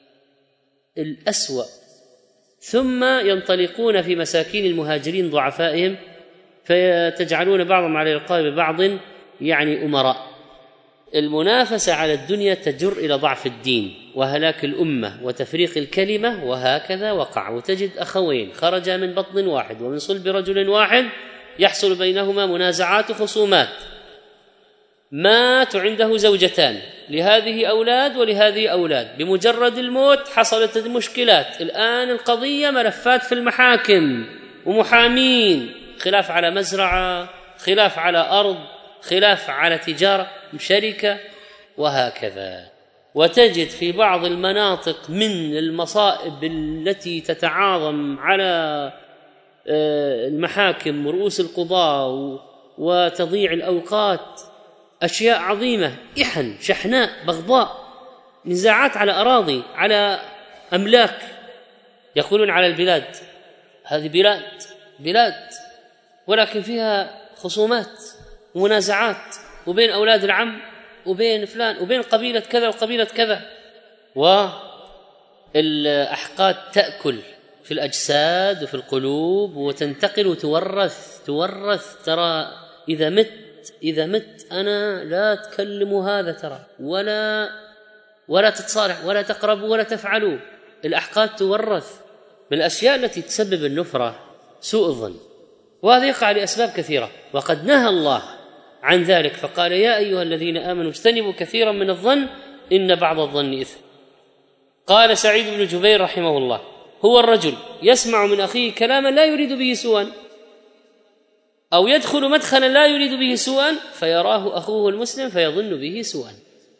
الأسوأ. ثم ينطلقون في مساكين المهاجرين ضعفائهم فتجعلون بعضهم على رقاب بعض، يعني أمراء. المنافسة على الدنيا تجر إلى ضعف الدين وهلاك الأمة وتفريق الكلمة، وهكذا وقع. وتجد أخوين خرجا من بطن واحد ومن صلب رجل واحد يحصل بينهما منازعات وخصومات، مات عنده زوجتان، لهذه أولاد ولهذه أولاد، بمجرد الموت حصلت المشكلات. الآن القضية ملفات في المحاكم ومحامين، خلاف على مزرعة، خلاف على أرض، خلاف على تجارة، شركة، وهكذا. وتجد في بعض المناطق من المصائب التي تتعاظم على المحاكم ورؤوس القضاة وتضييع الأوقات أشياء عظيمة، إحن، شحناء، بغضاء، نزاعات على أراضي، على أملاك. يقولون على البلاد هذه بلاد ولكن فيها خصومات ومنازعات، وبين أولاد العم وبين فلان وبين قبيلة كذا وقبيلة كذا، والأحقاد تأكل في الأجساد وفي القلوب وتنتقل وتورث. ترى إذا مت أنا لا تكلموا هذا، ترى ولا تتصالح ولا تقربوا ولا تفعلوا. الأحقاد تورث. من الأشياء التي تسبب النفرة سوء الظن، وهذا يقع لأسباب كثيرة، وقد نهى الله عن ذلك فقال: يا أيها الذين آمنوا اجتنبوا كثيرا من الظن إن بعض الظن إثم. قال سعيد بن جبير رحمه الله: هو الرجل يسمع من أخيه كلاما لا يريد به سوءا، أو يدخل مدخلا لا يريد به سوءا فيراه أخوه المسلم فيظن به سوءا.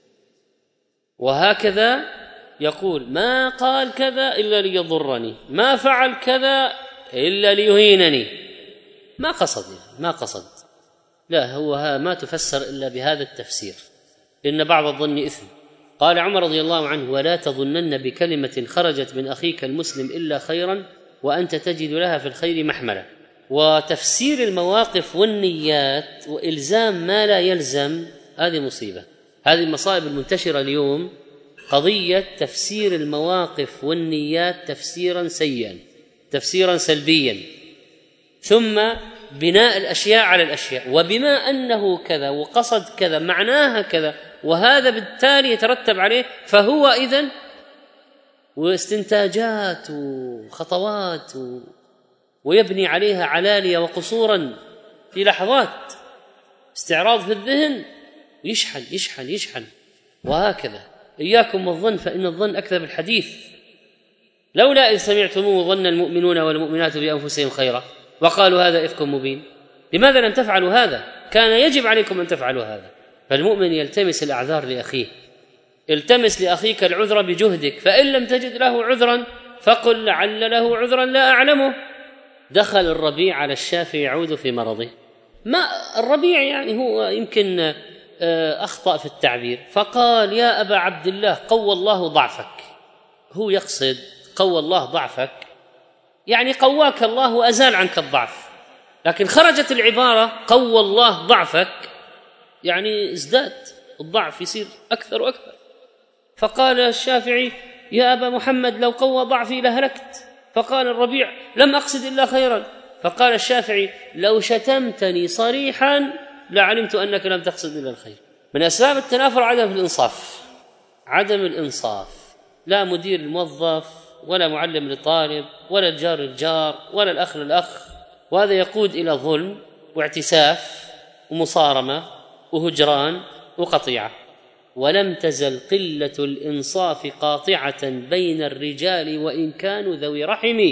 وهكذا يقول: ما قال كذا إلا ليضرني، ما فعل كذا إلا ليهينني. ما قصد، لا، هو ما تفسر إلا بهذا التفسير، إن بعض الظن إثم. قال عمر رضي الله عنه: ولا تظنن بكلمة خرجت من أخيك المسلم إلا خيرا وأنت تجد لها في الخير محملا. وتفسير المواقف والنيات وإلزام ما لا يلزم هذه مصيبة. هذه المصائب المنتشرة اليوم، قضية تفسير المواقف والنيات تفسيرا سيئا، تفسيرا سلبيا، ثم بناء الأشياء على الأشياء، وبما أنه كذا وقصد كذا معناها كذا، وهذا بالتالي يترتب عليه، فهو إذن واستنتاجات وخطوات ويبني عليها علالية وقصورا في لحظات، استعراض في الذهن، يشحن وهكذا. إياكم والظن فإن الظن أكذب الحديث. لولا إذ سمعتموه ظن المؤمنون والمؤمنات بأنفسهم خيرا وقالوا هذا إفك مبين. لماذا لم تفعلوا هذا؟ كان يجب عليكم أن تفعلوا هذا. فالمؤمن يلتمس الأعذار لأخيه، التمس لأخيك العذر بجهدك، فإن لم تجد له عذرا فقل لعل له عذرا لا أعلمه، دخل الربيع على الشافعي يعود في مرضه، ما الربيع يعني هو يمكن أخطأ في التعبير، فقال يا أبا عبد الله قوى الله ضعفك. هو يقصد قوى الله ضعفك يعني قواك الله وأزال عنك الضعف، لكن خرجت العبارة قوى الله ضعفك يعني ازداد الضعف، يصير أكثر وأكثر. فقال الشافعي يا أبا محمد لو قوى ضعفي لهلكت. فقال الربيع لم أقصد إلا خيرا. فقال الشافعي لو شتمتني صريحا لعلمت أنك لم تقصد إلا الخير. من أسباب التنافر عدم الإنصاف، عدم الإنصاف، لا مدير الموظف ولا معلم لطالب ولا الجار الجار ولا الأخ للأخ، وهذا يقود إلى ظلم واعتساف ومصارمة وهجران وقطيعة. ولم تزل قلة الإنصاف قاطعة بين الرجال وإن كانوا ذوي رحم.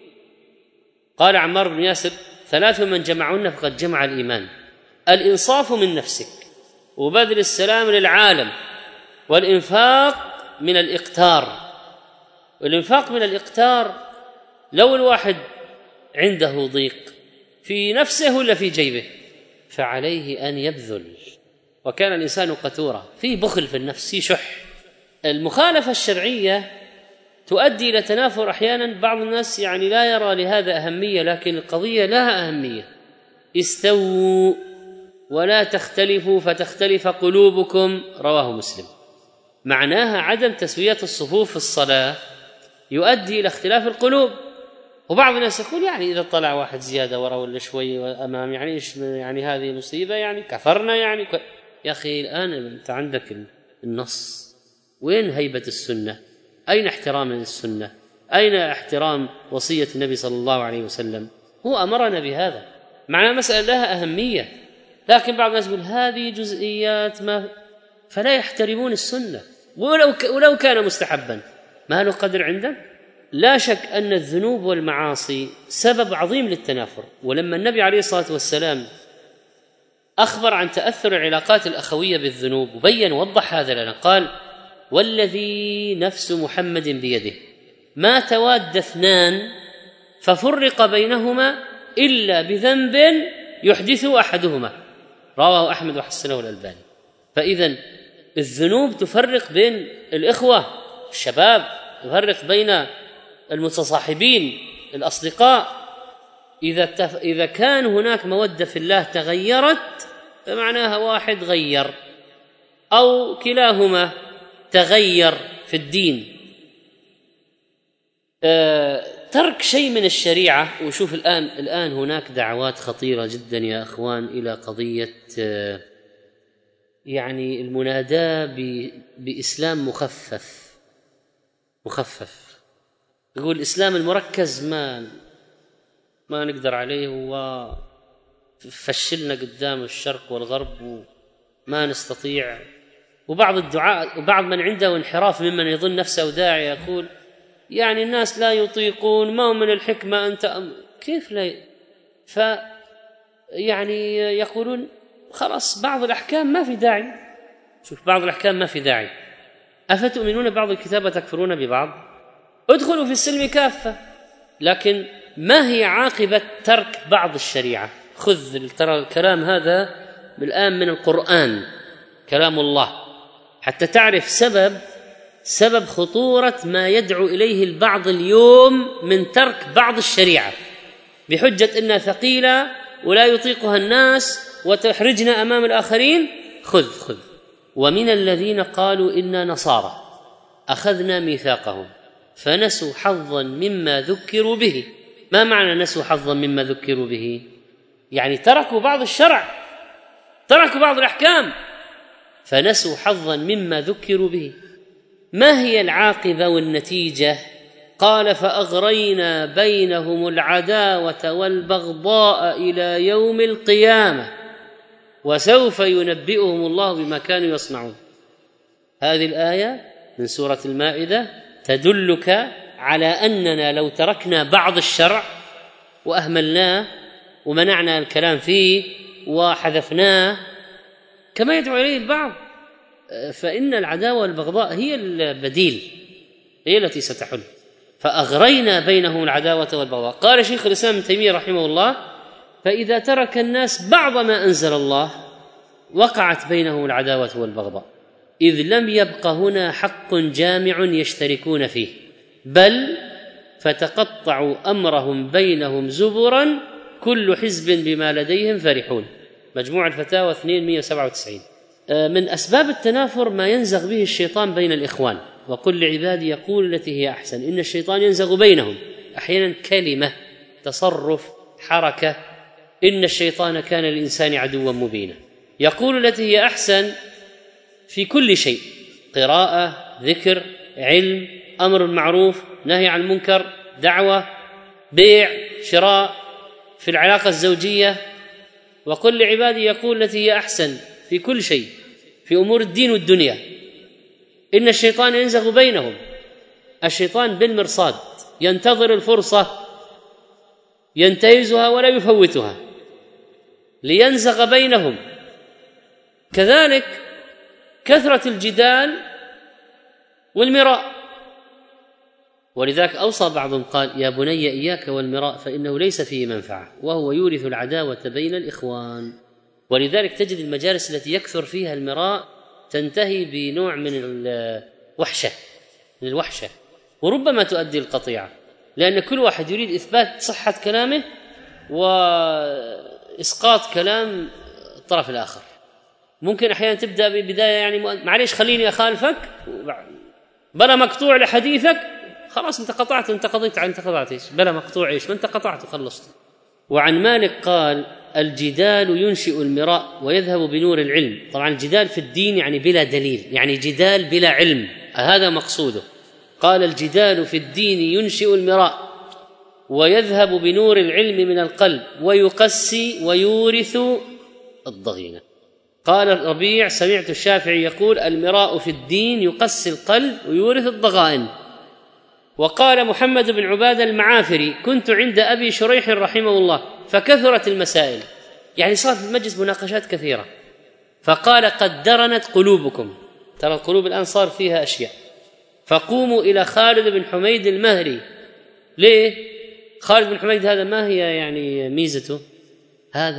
قال عمار بن ياسر 3 من جمعهن فقد جمع الإيمان: الإنصاف من نفسك، وبذل السلام للعالم، والإنفاق من الإقتار. والإنفاق من الإقتار لو الواحد عنده ضيق في نفسه ولا في جيبه فعليه أن يبذل، وكان الإنسان قتورا، في بخل في النفس، في شح. المخالفة الشرعية تؤدي إلى تنافر أحيانا. بعض الناس يعني لا يرى لهذا أهمية، لكن القضية لها أهمية. استووا ولا تختلفوا فتختلف قلوبكم، رواه مسلم. معناها عدم تسوية الصفوف في الصلاة يؤدي إلى اختلاف القلوب. وبعض الناس يقول يعني إذا طلع واحد زيادة وراء ولا شوي أمام يعني إيش يعني هذه مصيبة يعني كفرنا يعني يا أخي الآن أنت عندك النص، وين هيبة السنة؟ أين احترام السنة؟ أين احترام وصية النبي صلى الله عليه وسلم؟ هو أمرنا بهذا. معنى مسألة لها أهمية، لكن بعض الناس يقول هذه جزئيات ما، فلا يحترمون السنة ولو كان مستحبا. ما له قدر عندنا؟ لا شك أن الذنوب والمعاصي سبب عظيم للتنافر. ولما النبي عليه الصلاة والسلام أخبر عن تأثر العلاقات الأخوية بالذنوب وبين ووضح هذا لنا، قال والذي نفس محمد بيده ما تواد 2 ففرق بينهما إلا بذنب يحدث أحدهما، رواه أحمد وحسنه الألباني. فإذن الذنوب تفرق بين الإخوة الشباب، تفرق بين المتصاحبين الأصدقاء. إذا كان هناك مودة في الله تغيرت فمعناها واحد غير أو كلاهما تغير في الدين. ترك شيء من الشريعة. وشوف الآن هناك دعوات خطيرة جدا يا أخوان إلى قضية يعني المناداة بإسلام مخفف. يقول الإسلام المركز ما نقدر عليه، وفشلنا قدام الشرق والغرب وما نستطيع. وبعض الدعاء وبعض من عنده انحراف ممن يظن نفسه داعي يقول يعني الناس لا يطيقون، ما هو من الحكمة أنت كيف لا يعني يقولون خلاص بعض الأحكام ما في داعي. شوف بعض الأحكام ما في داعي. أفتؤمنون بعض الكتاب وتكفرون ببعض؟ ادخلوا في السلم كافة. لكن ما هي عاقبة ترك بعض الشريعة؟ خذ ترى الكلام هذا بالآن من القرآن كلام الله حتى تعرف سبب خطورة ما يدعو إليه البعض اليوم من ترك بعض الشريعة بحجة أنها ثقيلة ولا يطيقها الناس وتحرجنا أمام الآخرين. خذ ومن الذين قالوا إنا نصارى أخذنا ميثاقهم فنسوا حظا مما ذكروا به. ما معنى نسوا حظا مما ذكروا به؟ يعني تركوا بعض الشرع، تركوا بعض الأحكام، فنسوا حظا مما ذكروا به. ما هي العاقبة والنتيجة؟ قال فأغرينا بينهم العداوة والبغضاء إلى يوم القيامة وسوف ينبئهم الله بما كانوا يصنعون. هذه الآية من سورة المائدة تدلك على أننا لو تركنا بعض الشرع وأهملناه ومنعنا الكلام فيه وحذفناه كما يدعو إليه البعض، فإن العداوة والبغضاء هي البديل، هي التي ستحل. فأغرينا بينهم العداوة والبغضاء. قال شيخ الإسلام ابن تيمية رحمه الله: فإذا ترك الناس بعض ما أنزل الله وقعت بينهم العداوة والبغضاء، إذ لم يبق هنا حق جامع يشتركون فيه، بل فتقطعوا أمرهم بينهم زبرا كل حزب بما لديهم فرحون. مجموع الفتاوى 297. من أسباب التنافر ما ينزغ به الشيطان بين الإخوان، وقل لعبادي يقول التي هي أحسن، إن الشيطان ينزغ بينهم أحيانا كلمة، تصرف، حركة. إن الشيطان كان للإنسان عدوا مبينا. يقول التي هي أحسن في كل شيء: قراءة، ذكر، علم، أمر بالمعروف، نهي عن المنكر، دعوة، بيع، شراء، في العلاقة الزوجية. وقل لعبادي يقول التي هي أحسن في كل شيء، في أمور الدين والدنيا. إن الشيطان ينزغ بينهم. الشيطان بالمرصاد ينتظر الفرصة ينتهزها ولا يفوتها لينزغ بينهم. كذلك كثرة الجدال والمراء، ولذلك أوصى بعضهم قال: يا بني إياك والمراء فإنه ليس فيه منفعة وهو يورث العداوة بين الإخوان. ولذلك تجد المجالس التي يكثر فيها المراء تنتهي بنوع من الوحشة، وربما تؤدي القطيعة، لأن كل واحد يريد إثبات صحة كلامه وإسقاط كلام الطرف الآخر. ممكن أحيانا تبدأ ببداية يعني معليش خليني أخالفك بلا مقطوع لحديثك، خلاص انت قطعت، انت قضيت عن قطعت ايش بلا مقطوع ايش، ما انت قطعت وخلصت. وعن مالك قال: الجدال ينشئ المراء ويذهب بنور العلم. طبعا الجدال في الدين يعني بلا دليل، يعني جدال بلا علم، هذا مقصوده. قال: الجدال في الدين ينشئ المراء ويذهب بنور العلم من القلب ويقسي ويورث الضغينة. قال الربيع: سمعت الشافعي يقول: المراء في الدين يقسي القلب ويورث الضغائن. وقال محمد بن عبادة المعافري: كنت عند أبي شريح رحمه الله فكثرت المسائل، يعني صار في المجلس مناقشات كثيرة، فقال: قد درنت قلوبكم، ترى القلوب الآن صار فيها أشياء، فقوموا إلى خالد بن حميد المهري. ليه؟ خالد بن حميد هذا ما هي يعني ميزته؟ هذا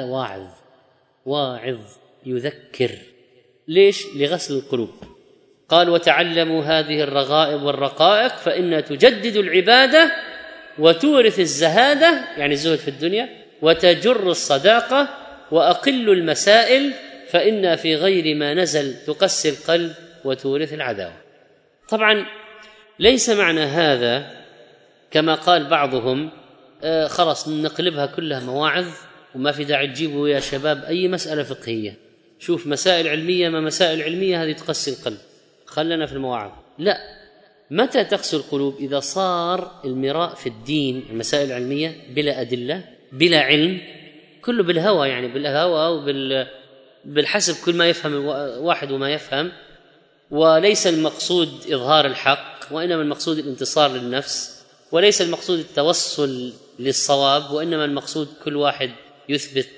واعظ يذكر. ليش؟ لغسل القلوب. قال: وتعلموا هذه الرغائب والرقائق فإنها تجدد العبادة وتورث الزهادة، يعني الزهد في الدنيا، وتجر الصداقة، وأقل المسائل فإنها في غير ما نزل تقسي القلب وتورث العداوة. طبعا ليس معنى هذا كما قال بعضهم خلاص نقلبها كلها مواعظ وما في داعي تجيبوا يا شباب أي مسألة فقهية، شوف مسائل علمية، ما مسائل علمية هذه تقسي القلب، خلنا في المواعظ. لا، متى تقسو القلوب؟ إذا صار المراء في الدين، المسائل العلمية بلا أدلة بلا علم، كله بالهوى، يعني بالهوى وبالحسب كل ما يفهم واحد وما يفهم، وليس المقصود إظهار الحق وإنما المقصود الانتصار للنفس، وليس المقصود التوصل للصواب، وإنما المقصود كل واحد يثبت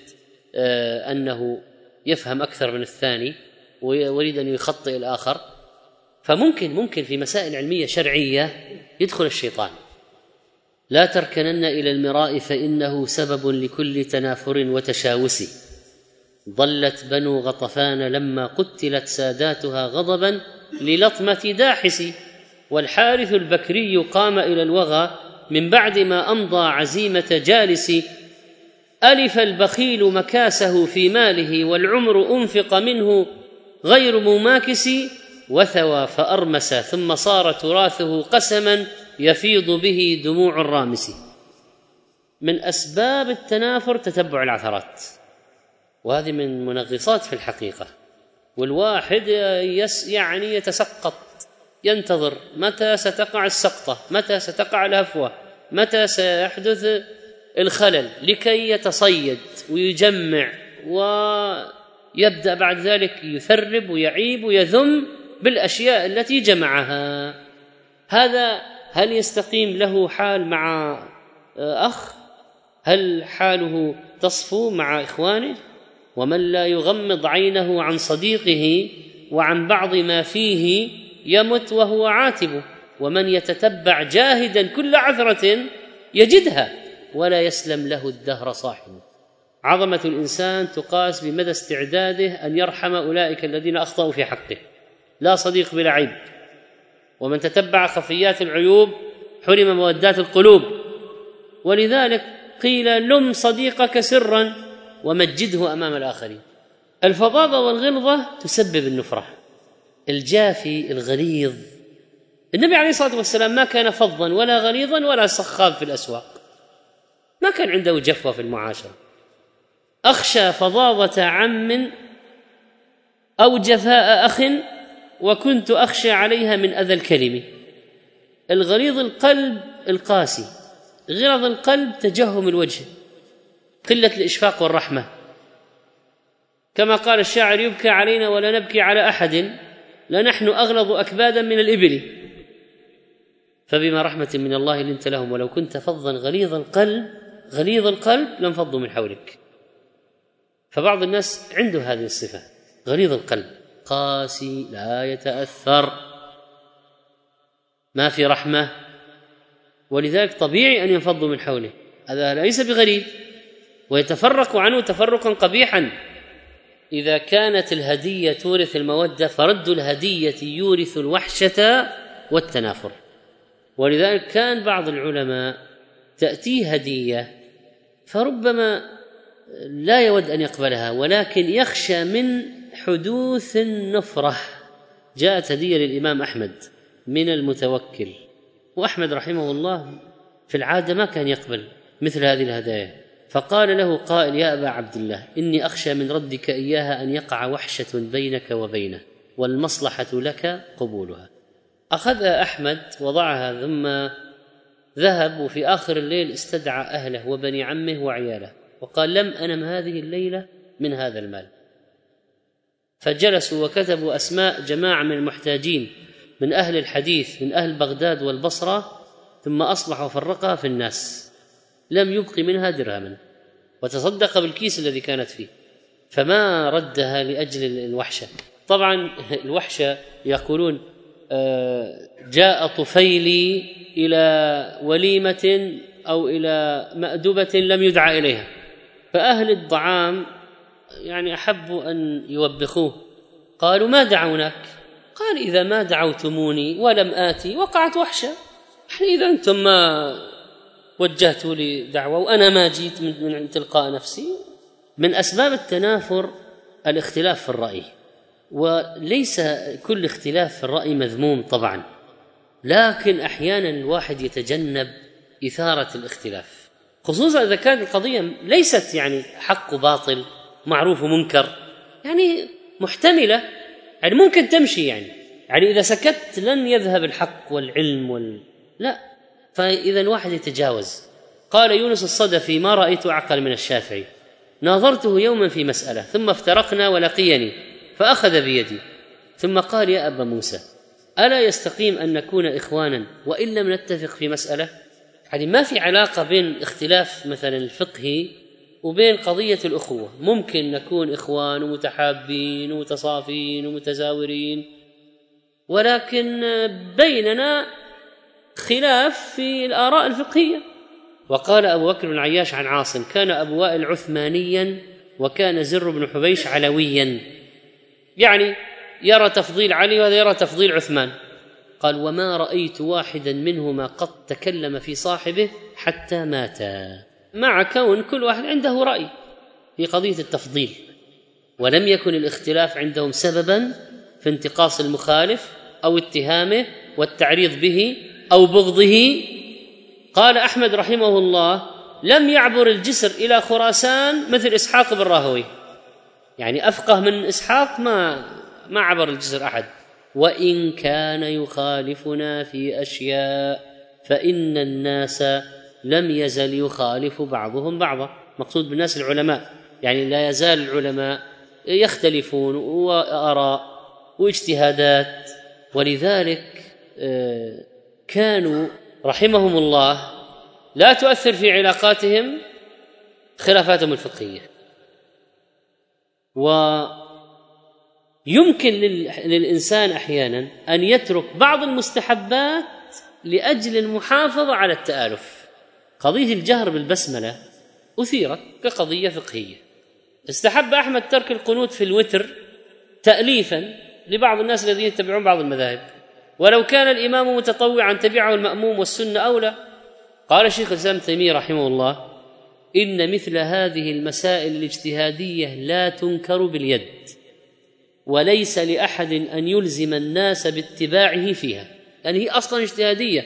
أنه يفهم أكثر من الثاني ويريد أن يخطئ الآخر. فممكن في مسائل علمية شرعية يدخل الشيطان. لا تركنن إلى المراء فإنه سبب لكل تنافر وتشاوس. ضلت بنو غطفان لما قتلت ساداتها غضبا للطمة داحس، والحارث البكري قام إلى الوغى من بعد ما أمضى عزيمة جالس. ألف البخيل مكاسه في ماله والعمر أنفق منه غير مماكس، وثوى فأرمس ثم صار تراثه قسما يفيض به دموع الرامس. من أسباب التنافر تتبع العثرات، وهذه من منغصات في الحقيقة، والواحد يعني يتسقط، ينتظر متى ستقع السقطة، متى ستقع الهفوة، متى سيحدث الخلل، لكي يتصيد ويجمع ويبدأ بعد ذلك يثرب ويعيب ويذم بالأشياء التي جمعها. هذا هل يستقيم له حال مع أخ؟ هل حاله تصفو مع إخوانه؟ ومن لا يغمض عينه عن صديقه وعن بعض ما فيه يمت وهو عاتب. ومن يتتبع جاهدا كل عثرة يجدها ولا يسلم له الدهر صاحبه. عظمة الإنسان تقاس بمدى استعداده أن يرحم أولئك الذين أخطأوا في حقه، لا صديق بلا عيب، ومن تتبع خفيات العيوب حرم مودات القلوب. ولذلك قيل لم صديقك سرا ومجده أمام الآخرين. الفظاظة والغلظة تسبب النفرة. الجافي الغليظ، النبي عليه الصلاة والسلام ما كان فظا ولا غليظا ولا صخاب في الأسواق، ما كان عنده جفوة في المعاشرة. أخشى فظاظة عم أو جفاء أخ وكنت أخشى عليها من أذى الكلم. الغليظ القلب القاسي، غلظ القلب تجهم الوجه، قلة الإشفاق والرحمة. كما قال الشاعر: يبكى علينا ولا نبكي على أحد، لنحن أغلظ أكبادا من الإبل. فبما رحمة من الله لنت لهم ولو كنت فظا غليظ القلب لانفضوا من حولك. فبعض الناس عنده هذه الصفة، غليظ القلب، قاسي، لا يتأثر، ما في رحمة، ولذلك طبيعي أن ينفضوا من حوله. هذا ليس بغريب، ويتفرق عنه تفرقا قبيحا. إذا كانت الهدية تورث المودة فرد الهدية يورث الوحشة والتنافر. ولذلك كان بعض العلماء تأتيه هدية فربما لا يود أن يقبلها، ولكن يخشى من حدوث النفرة. جاءت هدية للإمام أحمد من المتوكل، وأحمد رحمه الله في العادة ما كان يقبل مثل هذه الهدايا، فقال له قائل: يا أبا عبد الله، إني أخشى من ردك إياها أن يقع وحشة بينك وبينه والمصلحة لك قبولها. أخذها أحمد وضعها ثم ذهب، وفي آخر الليل استدعى أهله وبني عمه وعياله وقال: لم أنم هذه الليلة من هذا المال. فجلسوا وكتبوا أسماء جماعة من المحتاجين من أهل الحديث من أهل بغداد والبصرة، ثم أصبح وفرقها في الناس، لم يبق منها درهما، وتصدق بالكيس الذي كانت فيه، فما ردها لأجل الوحشة. طبعا الوحشة يقولون جاء طفيلي إلى وليمة أو إلى مأدبة لم يدعى إليها، فأهل الطعام يعني أحبوا أن يوبخوه، قالوا: ما دعوناك؟ قال: إذا ما دعوتموني ولم آتي وقعت وحشة، إذا أنتم ما وجهتوا لي دعوة وأنا ما جيت من تلقاء نفسي. من أسباب التنافر الاختلاف في الرأي، وليس كل اختلاف في الرأي مذموم طبعا، لكن أحيانا الواحد يتجنب إثارة الاختلاف، خصوصا إذا كانت القضية ليست يعني حق وباطل، معروف ومنكر، يعني محتملة، يعني ممكن تمشي، يعني إذا سكت لن يذهب الحق والعلم لا، فإذا الواحد يتجاوز. قال يونس الصدفي: ما رأيت أعقل من الشافعي، ناظرته يوما في مسألة ثم افترقنا ولقيني فأخذ بيدي ثم قال: يا أبا موسى، ألا يستقيم أن نكون إخوانا وإن لم نتفق في مسألة؟ يعني ما في علاقة بين اختلاف مثلا الفقهي وبين قضية الأخوة، ممكن نكون إخوان ومتحابين ومتصافين ومتزاورين، ولكن بيننا خلاف في الآراء الفقهية. وقال أبو بكر بن عياش عن عاصم: كان أبو وائل عثمانيا وكان زر بن حبيش علويا، يعني يرى تفضيل علي وهذا يرى تفضيل عثمان. قال: وما رأيت واحدا منهما قد تكلم في صاحبه حتى ماتا، مع كون كل واحد عنده رأي في قضية التفضيل، ولم يكن الاختلاف عندهم سببا في انتقاص المخالف أو اتهامه والتعريض به أو بغضه. قال أحمد رحمه الله: لم يعبر الجسر إلى خراسان مثل إسحاق بن راهوي، يعني أفقه من إسحاق ما عبر الجسر أحد. وإن كان يخالفنا في أشياء فإن الناس لم يزل يخالف بعضهم بعضا. مقصود بالناس العلماء، يعني لا يزال العلماء يختلفون وآراء واجتهادات، ولذلك كانوا رحمهم الله لا تؤثر في علاقاتهم خلافاتهم الفقهية. ويمكن للإنسان أحيانا أن يترك بعض المستحبات لأجل المحافظة على التآلف. قضية الجهر بالبسملة أثيرت كقضية فقهية. استحب أحمد ترك القنوت في الوتر تأليفا لبعض الناس الذين يتبعون بعض المذاهب، ولو كان الإمام متطوعا تبعه المأموم والسنة أولى. قال شيخ الإسلام ابن تيمية رحمه الله: إن مثل هذه المسائل الاجتهادية لا تنكر باليد، وليس لأحد أن يلزم الناس باتباعه فيها، يعني هي أصلا اجتهادية،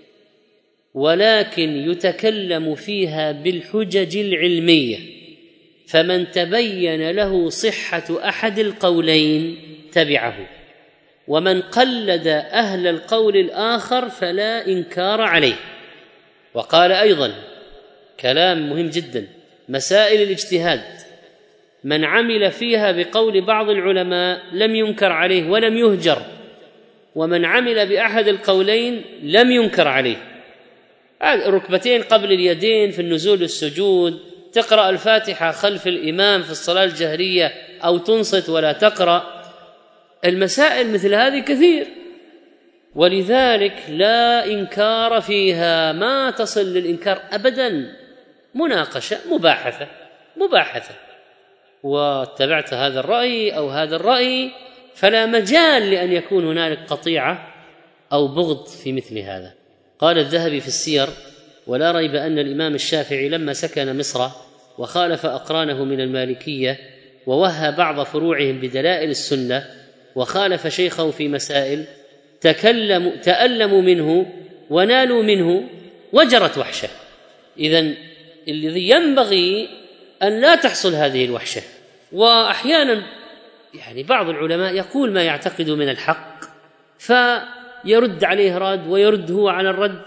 ولكن يتكلم فيها بالحجج العلمية، فمن تبين له صحة أحد القولين تبعه، ومن قلد أهل القول الآخر فلا إنكار عليه. وقال أيضا كلام مهم جدا: مسائل الاجتهاد من عمل فيها بقول بعض العلماء لم ينكر عليه ولم يهجر، ومن عمل بأحد القولين لم ينكر عليه. الركبتين قبل اليدين في النزول والسجود، تقرأ الفاتحة خلف الإمام في الصلاة الجهرية أو تنصت ولا تقرأ. المسائل مثل هذه كثير، ولذلك لا إنكار فيها، ما تصل للإنكار أبدا، مناقشة مباحثة، واتبعت هذا الرأي أو هذا الرأي، فلا مجال لأن يكون هنالك قطيعة أو بغض في مثل هذا. قال الذهبي في السير: ولا ريب أن الإمام الشافعي لما سكن مصر وخالف أقرانه من المالكية ووهى بعض فروعهم بدلائل السنة وخالف شيخه في مسائل، تألموا منه ونالوا منه وجرت وحشة. إذن الذي ينبغي أن لا تحصل هذه الوحشة. وأحيانا يعني بعض العلماء يقول ما يعتقد من الحق فيرد عليه رد ويرد هو على الرد.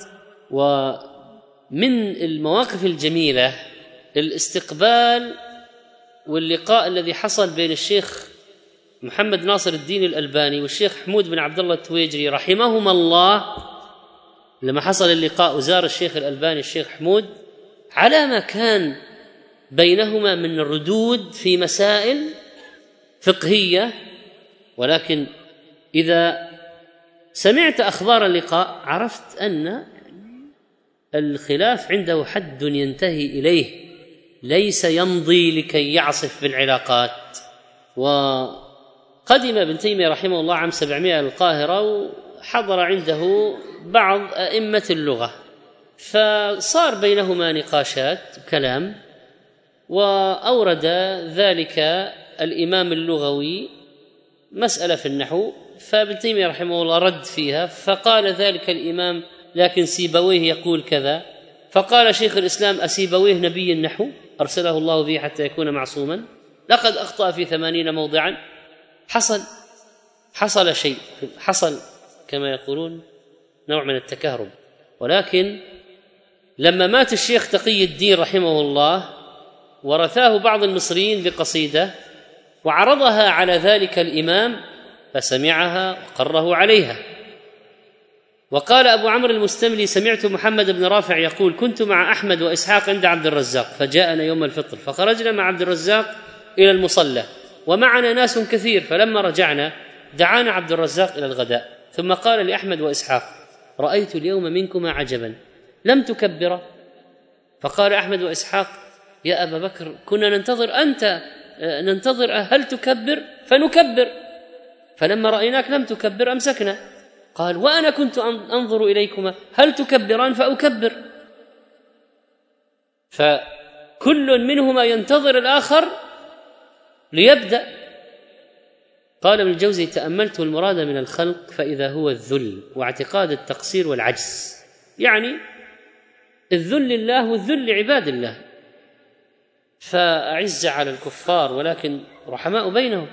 ومن المواقف الجميلة الاستقبال واللقاء الذي حصل بين الشيخ محمد ناصر الدين الألباني والشيخ حمود بن عبد الله التويجري رحمهما الله. لما حصل اللقاء وزار الشيخ الألباني الشيخ حمود على ما كان بينهما من ردود في مسائل فقهية، ولكن إذا سمعت أخبار اللقاء عرفت أن الخلاف عنده حد ينتهي إليه، ليس يمضي لكي يعصف بالعلاقات. وقدم ابن تيمية رحمه الله عام 700 القاهرة، وحضر عنده بعض أئمة اللغة، فصار بينهما نقاشات وكلام، وأورد ذلك الإمام اللغوي مسألة في النحو، فابن تيمية رحمه الله رد فيها، فقال ذلك الإمام: لكن سيبويه يقول كذا. فقال شيخ الإسلام: أسيبويه نبي النحو أرسله الله به حتى يكون معصوما؟ لقد أخطأ في 80 موضعا. حصل شيء، حصل كما يقولون نوع من التكهرب. ولكن لما مات الشيخ تقي الدين رحمه الله ورثاه بعض المصريين بقصيدة وعرضها على ذلك الإمام فسمعها وقره عليها. وقال أبو عمرو المستملي: سمعت محمد بن رافع يقول: كنت مع أحمد وإسحاق عند عبد الرزاق فجاءنا يوم الفطر، فخرجنا مع عبد الرزاق إلى المصلى ومعنا ناس كثير، فلما رجعنا دعانا عبد الرزاق إلى الغداء، ثم قال لأحمد وإسحاق: رأيت اليوم منكما عجبا لم تكبر. فقال أحمد وإسحاق: يا أبا بكر كنا ننتظر هل تكبر فنكبر، فلما رأيناك لم تكبر أمسكنا. قال: وأنا كنت أنظر إليكما هل تكبران فأكبر. فكل منهما ينتظر الآخر ليبدأ. قال ابن الجوزي: تأملت المراد من الخلق فإذا هو الذل واعتقاد التقصير والعجز، يعني الذل لله والذل لعباد الله، فأعز على الكفار ولكن رحماء بينهم.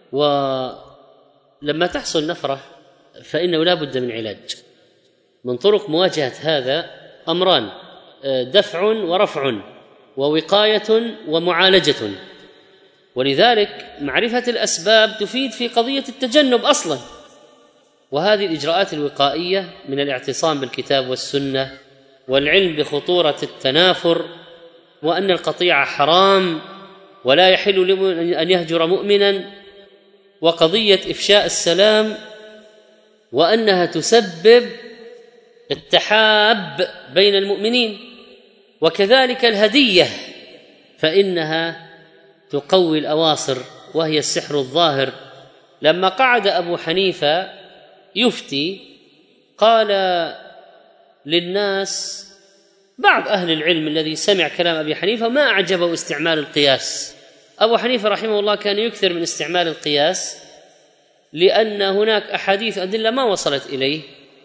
ولما تحصل نفرة فإنه لا بد من علاج. من طرق مواجهة هذا أمران: دفع ورفع، ووقاية ومعالجة. ولذلك معرفة الأسباب تفيد في قضية التجنب أصلا. وهذه الإجراءات الوقائية من الاعتصام بالكتاب والسنة، والعلم بخطورة التنافر، وأن القطيعة حرام ولا يحل لمؤمن أن يهجر مؤمنا، وقضية إفشاء السلام، وأنها تسبب التحاب بين المؤمنين. وكذلك الهدية فإنها تقوي الأواصر وهي السحر الظاهر. لما قعد أبو حنيفة يفتي قال للناس بعض أهل العلم الذي سمع كلام أبي حنيفة ما أعجبه استعمال القياس. أبو حنيفة رحمه الله كان يكثر من استعمال القياس لأن هناك أحاديث أدلة ما وصلت إليه،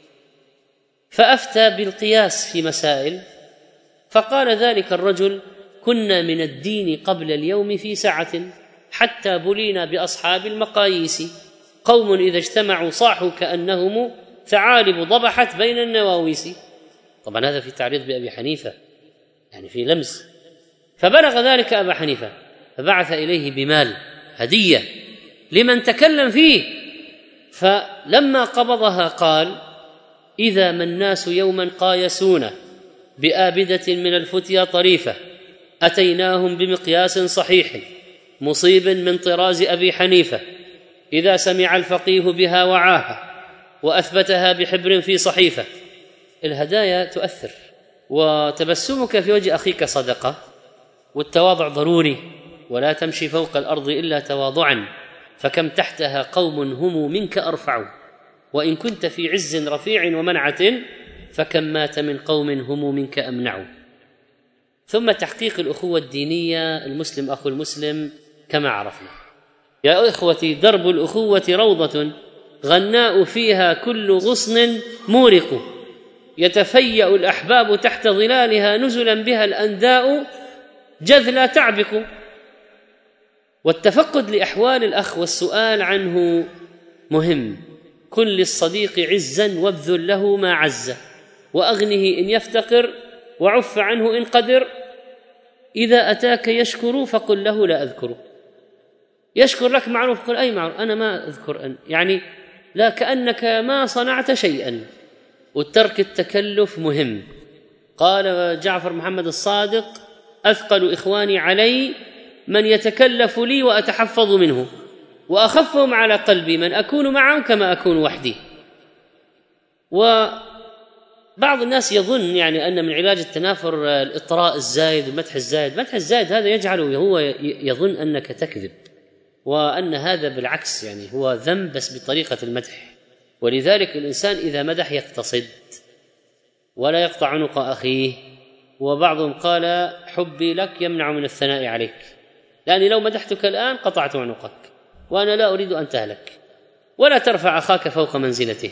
فأفتى بالقياس في مسائل. فقال ذلك الرجل: كنا من الدين قبل اليوم في سعة حتى بلينا بأصحاب المقاييس، قوم إذا اجتمعوا صاحوا كأنهم ثعالب ضبحت بين النواويس. طبعا هذا في تعريض بأبي حنيفة، يعني في لمس. فبلغ ذلك أبا حنيفة فبعث إليه بمال هدية لمن تكلم فيه. فلما قبضها قال: إذا ما الناس يوما قايسونا بآبدة من الفتيا طريفة، أتيناهم بمقياس صحيح مصيب من طراز أبي حنيفة، إذا سمع الفقيه بها وعاها وأثبتها بحبر في صحيفة. الهدايا تؤثر، وتبسمك في وجه أخيك صدقة، والتواضع ضروري، ولا تمشي فوق الأرض إلا تواضعا، فكم تحتها قوم هم منك أرفع، وإن كنت في عز رفيع ومنعة فكم مات من قوم هم منك أمنع. ثم تحقيق الأخوة الدينية، المسلم أخو المسلم كما عرفنا. يا إخوتي، درب الأخوة روضة غناء فيها كل غصن مورق، يتفيأ الأحباب تحت ظلالها نزلا بها الأنداء جذلا تعبق. والتفقد لأحوال الأخ والسؤال عنه مهم. كن للصديق عزا وابذل له ما عز، وأغنه إن يفتقر وعف عنه إن قدر. إذا أتاك يشكر فقل له لا أذكر. يشكر لك معروف، قل أي معروف، أنا ما أذكر يعني لا، كأنك ما صنعت شيئا. والترك التكلف مهم. قال جعفر محمد الصادق: أثقل إخواني علي من يتكلف لي وأتحفظ منه، وأخفهم على قلبي من أكون معه كما أكون وحدي. وبعض الناس يظن يعني أن من علاج التنافر الإطراء الزايد والمدح الزايد. مدح الزايد هذا يجعله هو يظن أنك تكذب، وأن هذا بالعكس يعني هو ذنب بس بطريقة المدح. ولذلك الإنسان إذا مدح يقتصد ولا يقطع عنق أخيه. وبعضهم قال: حبي لك يمنع من الثناء عليك، لأني لو مدحتك الآن قطعت عنقك، وأنا لا أريد أن تهلك. ولا ترفع أخاك فوق منزلته.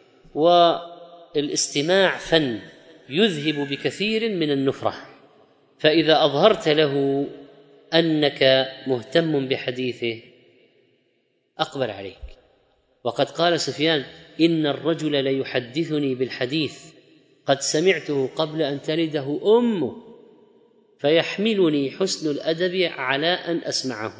والاستماع فن يذهب بكثير من النفرة، فإذا أظهرت له أنك مهتم بحديثه أقبل عليك. وقد قال سفيان: إن الرجل ليحدثني بالحديث قد سمعته قبل أن تلده أمه، فيحملني حسن الأدب على أن أسمعه.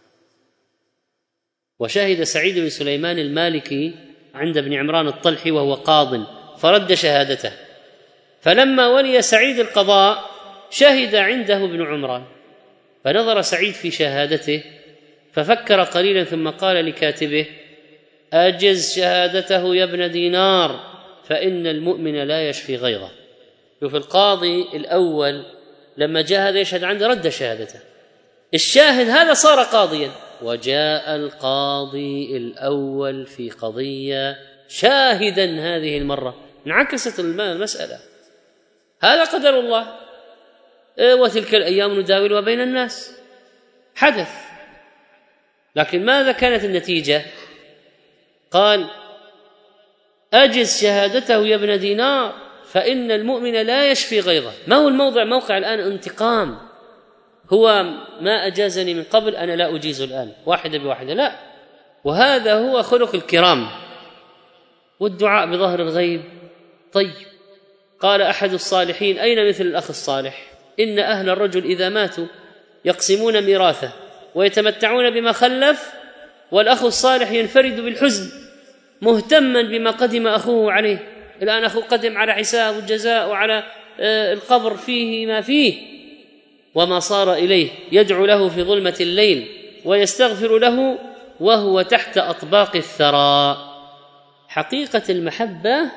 وشهد سعيد بن سليمان المالكي عند ابن عمران الطلحي وهو قاض فرد شهادته، فلما ولي سعيد القضاء شهد عنده ابن عمران، فنظر سعيد في شهادته ففكر قليلا ثم قال لكاتبه: أجز شهادته يا ابن دينار، فإن المؤمن لا يشفي غيظه. شوف القاضي الأول لما جاء هذا يشهد عنده رد شهادته، الشاهد هذا صار قاضيا. وجاء القاضي الأول في قضية شاهدا هذه المرة، انعكست المسألة. هذا قدر الله، وتلك الأيام نداولها بين الناس. حدث، لكن ماذا كانت النتيجة؟ قال: أجز شهادته يا ابن دينار، فإن المؤمن لا يشفي غيظه. ما هو الموضع؟ موقع الآن انتقام. هو ما أجازني من قبل أنا لا أجيز الآن، واحدة بواحدة، لا. وهذا هو خلق الكرام. والدعاء بظهر الغيب طيب. قال أحد الصالحين: أين مثل الأخ الصالح؟ إن أهل الرجل إذا ماتوا يقسمون ميراثه ويتمتعون بما خلف، والأخ الصالح ينفرد بالحزن مهتما بما قدم أخوه عليه. الآن أخوه قدم على حساب الجزاء وعلى القبر فيه ما فيه وما صار إليه، يدعو له في ظلمة الليل ويستغفر له وهو تحت أطباق الثرى. حقيقة المحبة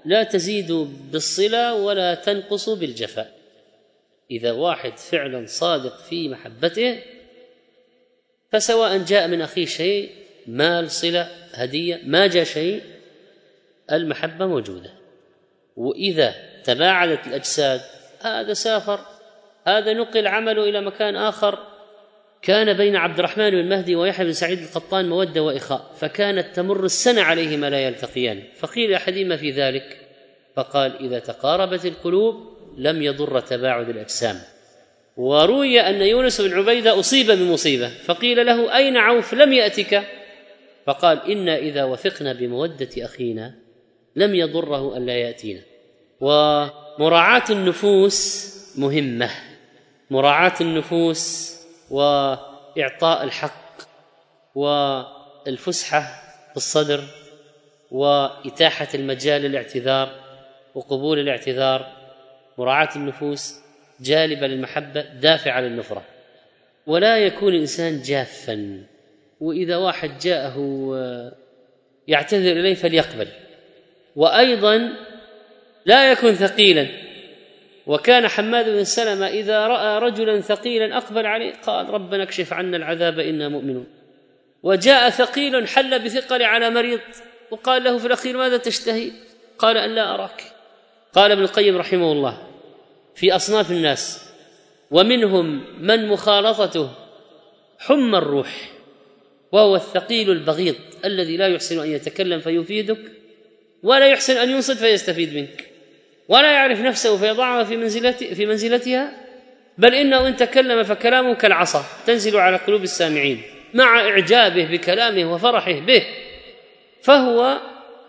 لا تزيد بالصلة ولا تنقص بالجفاء. إذا واحد فعلا صادق في محبته، فسواء جاء من أخيه شيء، مال، صلة، هدية، ما جاء شيء، المحبة موجودة. وإذا تباعدت الأجساد، هذا سافر، هذا نقل عمله إلى مكان آخر، كان بين عبد الرحمن بن مهدي ويحيى بن سعيد القطان مودة وإخاء، فكانت تمر السنة عليهما لا يلتقيان، فقيل أحدهما في ذلك فقال: إذا تقاربت القلوب لم يضر تباعد الأجسام. وروي أن يونس بن عبيدة أصيب بمصيبة، فقيل له: أين عوف لم يأتك؟ فقال: إنا إذا وثقنا بمودة أخينا لم يضره أن لا يأتينا. ومراعاة النفوس مهمة، مراعاة النفوس وإعطاء الحق والفسحة في الصدر وإتاحة المجال للاعتذار وقبول الاعتذار، مراعاة النفوس جالبة للمحبة دافعة للنفرة. ولا يكون الإنسان جافا، وإذا واحد جاءه يعتذر إليه فليقبل، وأيضا لا يكن ثقيلا. وكان حماد بن سلمة إذا رأى رجلا ثقيلا أقبل عليه قال: ربنا اكشف عنا العذاب إنا مؤمنون. وجاء ثقيل حل بثقل على مريض وقال له في الأخير: ماذا تشتهي؟ قال: أن لا أراك. قال ابن القيم رحمه الله في أصناف الناس: ومنهم من مخالطته حمى الروح، وهو الثقيل البغيض الذي لا يحسن أن يتكلم فيفيدك، ولا يحسن أن ينصت فيستفيد منك، ولا يعرف نفسه فيضعها في منزلتها، بل إنه إن تكلم فكلامه كالعصا تنزل على قلوب السامعين مع إعجابه بكلامه وفرحه به، فهو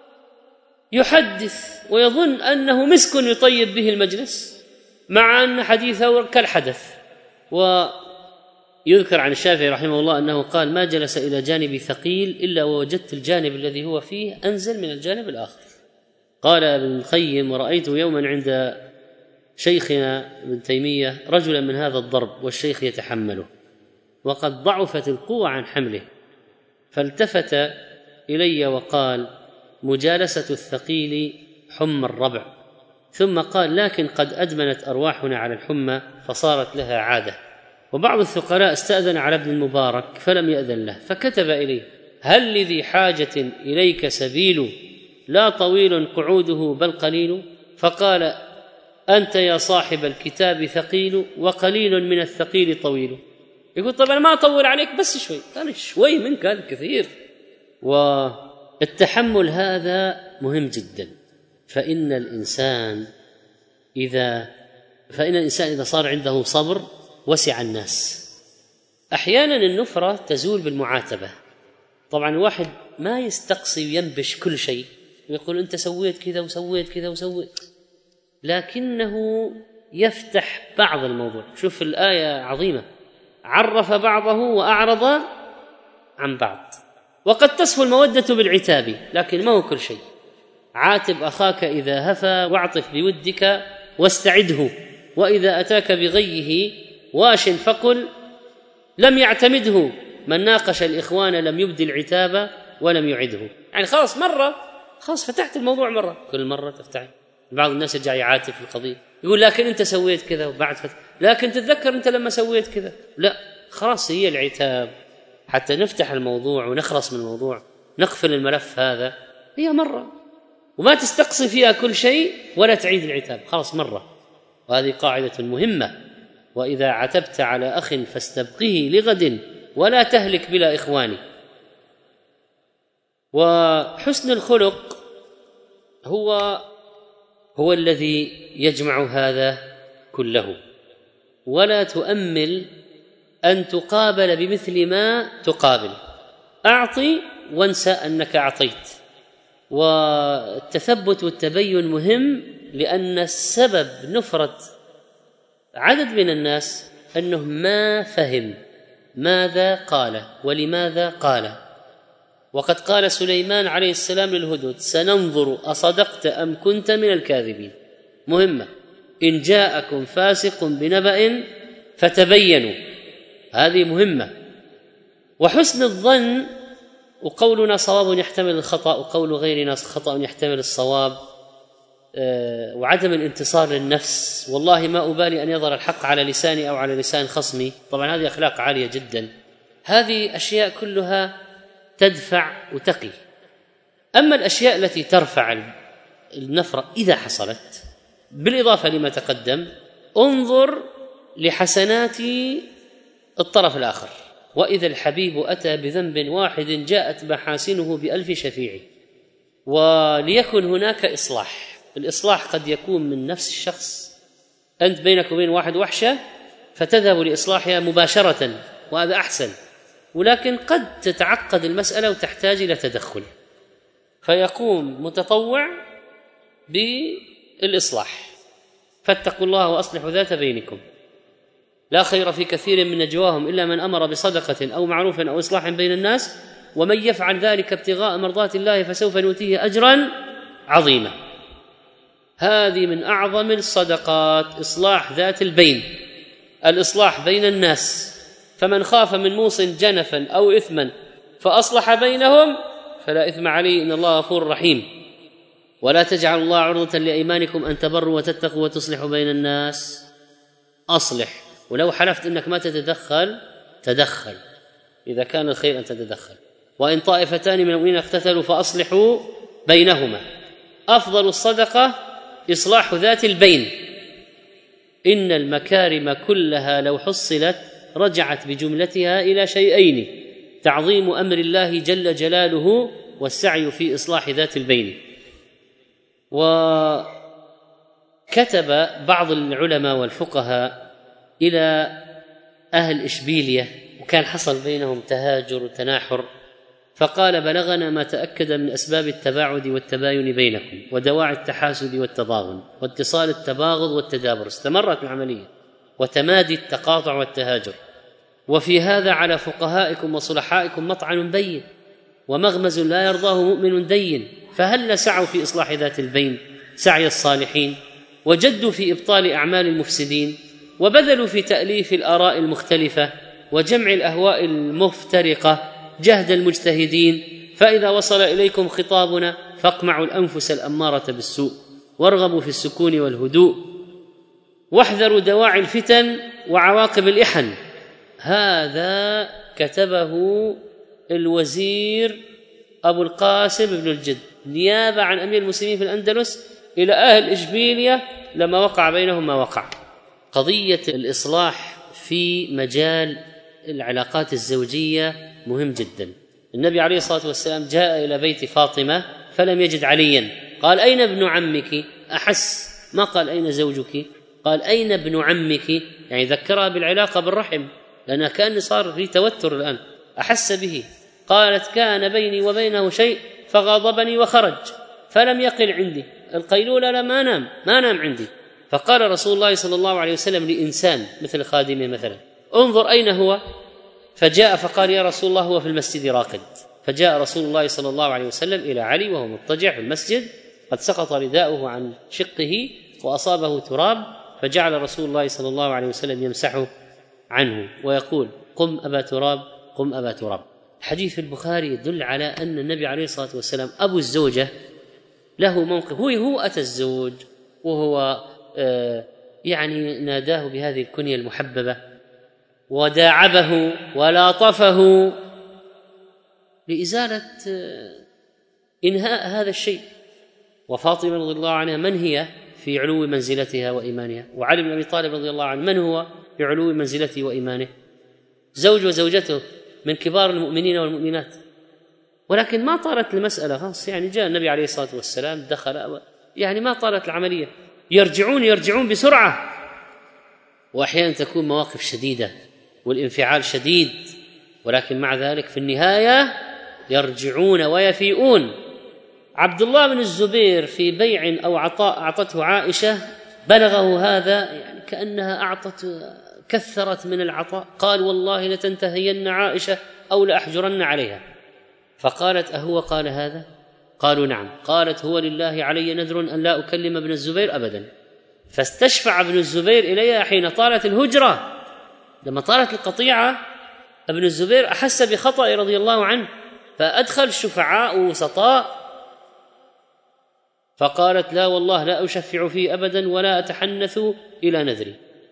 يحدث ويظن أنه مسك يطيب به المجلس، مع أن حديثه كالحدث. ويذكر عن الشافعي رحمه الله أنه قال: ما جلس إلى جانب ثقيل إلا ووجدت الجانب الذي هو فيه أنزل من الجانب الآخر. قال ابن القيم: ورأيت يوما عند شيخنا ابن تيمية رجلا من هذا الضرب والشيخ يتحمله وقد ضعفت القوة عن حمله، فالتفت إلي وقال: مجالسة الثقيل حمى الربع. ثم قال: لكن قد أدمنت أرواحنا على الحمى فصارت لها عادة. وبعض الثقلاء استأذن على ابن المبارك فلم يأذن له، فكتب إليه: هل لذي حاجة إليك سبيل لا طويل قعوده بل قليل؟ فقال: أنت يا صاحب الكتاب ثقيل وقليل من الثقيل طويل. يقول: طب أنا ما أطول عليك بس شوي. قال: شوي منك هذا كثير. والتحمل هذا مهم جدا، فإن الإنسان إذا صار عنده صبر وسع الناس. أحيانا النفرة تزول بالمعاتبة. طبعا الواحد ما يستقصي وينبش كل شيء ويقول أنت سويت كذا وسويت كذا وسويت، لكنه يفتح بعض الموضوع. شوف الآية عظيمة: عرف بعضه وأعرض عن بعض. وقد تصفو المودة بالعتاب، لكن ما هو كل شيء. عاتب أخاك إذا هفى واعطف بودك واستعده، وإذا أتاك بغيه واش فقل لم يعتمده، من ناقش الإخوان لم يبدي العتاب ولم يعده. يعني خلاص مرة، خلاص فتحت الموضوع مرة، كل مرة تفتح. بعض الناس يرجع يعاتب في القضية يقول لكن أنت سويت كذا، وبعد لكن تتذكر أنت لما سويت كذا. لا، خلاص هي العتاب حتى نفتح الموضوع ونخلص من الموضوع، نقفل الملف هذا. هي مرة، وما تستقصي فيها كل شيء ولا تعيد العتاب، خلاص مرة. وهذه قاعدة مهمة: وإذا عتبت على أخ فاستبقه لغد ولا تهلك بلا إخوان. وحسن الخلق هو الذي يجمع هذا كله. ولا تؤمل أن تقابل بمثل ما تقابل، أعطي وانسى أنك أعطيت. والتثبت والتبين مهم، لأن السبب نفرة عدد من الناس أنه ما فهم ماذا قال ولماذا قال. وقد قال سليمان عليه السلام للهدهد: سننظر أصدقت أم كنت من الكاذبين. مهمة: إن جاءكم فاسق بنبأ فتبينوا، هذه مهمة. وحسن الظن، وقولنا صواب يحتمل الخطأ وقول غيرنا خطأ يحتمل الصواب، وعدم الانتصار للنفس، والله ما أبالي أن يظهر الحق على لساني أو على لسان خصمي. طبعا هذه أخلاق عالية جدا، هذه أشياء كلها تدفع وتقي. أما الأشياء التي ترفع النفرة إذا حصلت، بالإضافة لما تقدم، انظر لحسنات الطرف الآخر. وإذا الحبيب أتى بذنب واحد جاءت محاسنه بألف شفيع. وليكن هناك إصلاح. الإصلاح قد يكون من نفس الشخص، أنت بينك وبين واحد وحشة فتذهب لإصلاحها مباشرة، وهذا أحسن. ولكن قد تتعقد المسألة وتحتاج إلى تدخل، فيقوم متطوع بالإصلاح. فاتقوا الله وأصلحوا ذات بينكم، لا خير في كثير من نجواهم إلا من أمر بصدقة أو معروف أو إصلاح بين الناس، ومن يفعل ذلك ابتغاء مرضات الله فسوف نؤتيه أجرا عظيما. هذه من أعظم الصدقات، إصلاح ذات البين، الإصلاح بين الناس. فمن خاف من موص جنفا أو إثما فأصلح بينهم فلا إثم عليه إن الله غفور رحيم. ولا تجعلوا الله عرضة لأيمانكم أن تبروا وتتقوا وتصلحوا بين الناس. أصلح، ولو حلفت أنك ما تتدخل تدخل إذا كان الخير أن تتدخل. وإن طائفتان من المؤمنين اقتتلوا فأصلحوا بينهما. أفضل الصدقة إصلاح ذات البين. إن المكارم كلها لو حصلت رجعت بجملتها إلى شيئين: تعظيم أمر الله جل جلاله والسعي في إصلاح ذات البين. وكتب بعض العلماء والفقهاء إلى أهل إشبيلية، وكان حصل بينهم تهاجر وتناحر، فقال: بلغنا ما تأكد من أسباب التباعد والتباين بينكم ودواعي التحاسد والتضاغن واتصال التباغض والتدابر. استمرت العملية وتمادي التقاطع والتهاجر، وفي هذا على فقهائكم وصلحائكم مطعن بين ومغمز لا يرضاه مؤمن دين. فهل سعوا في إصلاح ذات البين سعي الصالحين، وجدوا في إبطال أعمال المفسدين، وبذلوا في تأليف الآراء المختلفة وجمع الأهواء المفترقة جهد المجتهدين. فإذا وصل إليكم خطابنا فاقمعوا الأنفس الأمارة بالسوء وارغبوا في السكون والهدوء واحذروا دواعي الفتن وعواقب الإحن. هذا كتبه الوزير أبو القاسم بن الجد نيابة عن أمير المسلمين في الأندلس إلى أهل إشبيلية لما وقع بينهم ما وقع. قضية الإصلاح في مجال العلاقات الزوجية مهم جدا. النبي عليه الصلاة والسلام جاء إلى بيت فاطمة فلم يجد عليا، قال: أين ابن عمك؟ أحس، ما قال أين زوجك، قال: أين ابن عمك؟ يعني ذكرها بالعلاقة بالرحم، لأنها كان صار في توتر الآن، أحس به. قالت: كان بيني وبينه شيء فغاضبني وخرج فلم يقل عندي، القيلولة لا ما نام عندي. فقال رسول الله صلى الله عليه وسلم لإنسان مثل خادمه مثلا: انظر أين هو؟ فجاء فقال: يا رسول الله هو في المسجد راقد. فجاء رسول الله صلى الله عليه وسلم إلى علي وهو مضطجع في المسجد، قد سقط رداؤه عن شقه وأصابه تراب، فجعل رسول الله صلى الله عليه وسلم يمسحه عنه ويقول: قم أبا تراب، قم أبا تراب. حديث في البخاري يدل على أن النبي عليه الصلاة والسلام أبو الزوجة له موقف. هو أتى الزوج وهو يعني ناداه بهذه الكنية المحببة وداعبه ولاطفه لإزالة إنهاء هذا الشيء. وفاطمة رضي الله عنها من هي في علو منزلتها وإيمانها، وعلي بن أبي طالب رضي الله عنه من هو في علو منزلته وإيمانه، زوج وزوجته من كبار المؤمنين والمؤمنات. ولكن ما طالت المسألة، خلاص يعني جاء النبي عليه الصلاة والسلام دخل، يعني ما طالت العملية، يرجعون بسرعة. وأحيانا تكون مواقف شديدة والانفعال شديد، ولكن مع ذلك في النهاية يرجعون ويفيئون. عبد الله بن الزبير في بيع أو عطاء أعطته عائشة بلغه هذا، يعني كأنها كثرت من العطاء، قال: والله لتنتهين عائشة أو لأحجرن عليها. فقالت: أهو قال هذا؟ قالوا: نعم. قالت: هو لله علي نذر أن لا أكلم ابن الزبير أبدا. فاستشفع ابن الزبير إليها حين طالت الهجرة. لما طالت القطيعة ابن الزبير أحس بخطأ رضي الله عنه، فأدخل شفعاء وسطاء فقالت: لا والله لا أشفع فيه أبدا ولا أتحنث إلى نذري.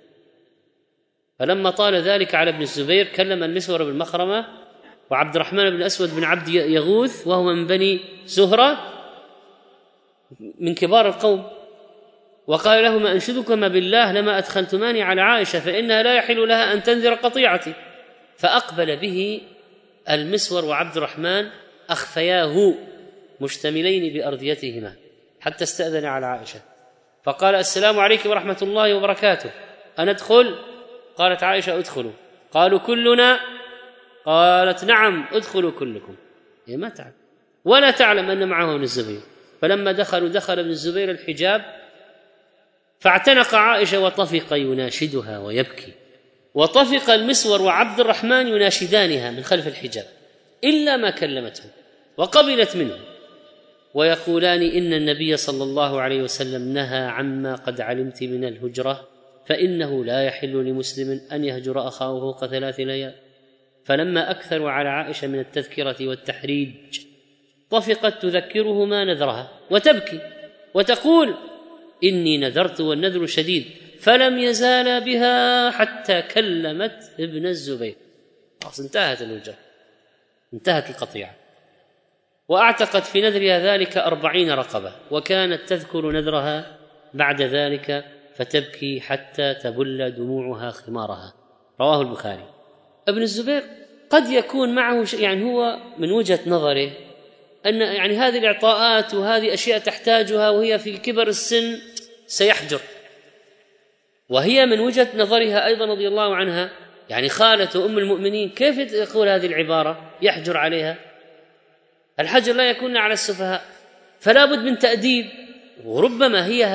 فلما طال ذلك على ابن الزبير كلم المسور بن مخرمة وعبد الرحمن بن أسود بن عبد يغوث وهو من بني زهرة من كبار القوم، وقال لهما: أنشدكما بالله لما أدخلتماني على عائشة فإنها لا يحل لها أن تنذر قطيعتي. فأقبل به المسور وعبد الرحمن أخفياه مشتملين بأرديتهما حتى استأذن على عائشة، فقال: السلام عليكم ورحمة الله وبركاته، أندخل؟ قالت عائشة: ادخلوا. قالوا: كلنا؟ قالت: نعم ادخلوا كلكم. هي ما تعلم ولا تعلم أن معه ابن الزبير. فلما دخل ابن الزبير الحجاب فاعتنق عائشة وطفق يناشدها ويبكي، وطفق المسور وعبد الرحمن يناشدانها من خلف الحجاب إلا ما كلمتهم وقبلت منه، ويقولان: إن النبي صلى الله عليه وسلم نهى عما قد علمت من الهجرة، فإنه لا يحل لمسلم أن يهجر أخاه فوق 3 ليال. فلما أكثروا على عائشة من التذكرة والتحريج طفقت تذكرهما نذرها وتبكي وتقول: إني نذرت والنذر شديد. فلم يزالا بها حتى كلمت ابن الزبير. انتهت الهجرة، انتهت القطيعة. وأعتقت في نذرها ذلك 40 رقبة، وكانت تذكر نذرها بعد ذلك فتبكي حتى تبل دموعها خمارها. رواه البخاري. ابن الزبير قد يكون معه يعني هو من وجهة نظره أن يعني هذه الإعطاءات وهذه أشياء تحتاجها وهي في كبر السن سيحجر، وهي من وجهة نظرها أيضا رضي الله عنها يعني خالة أم المؤمنين كيف تقول هذه العبارة يحجر عليها؟ الحجر لا يكون على السفهاء، فلا بد من تأديب. وربما هي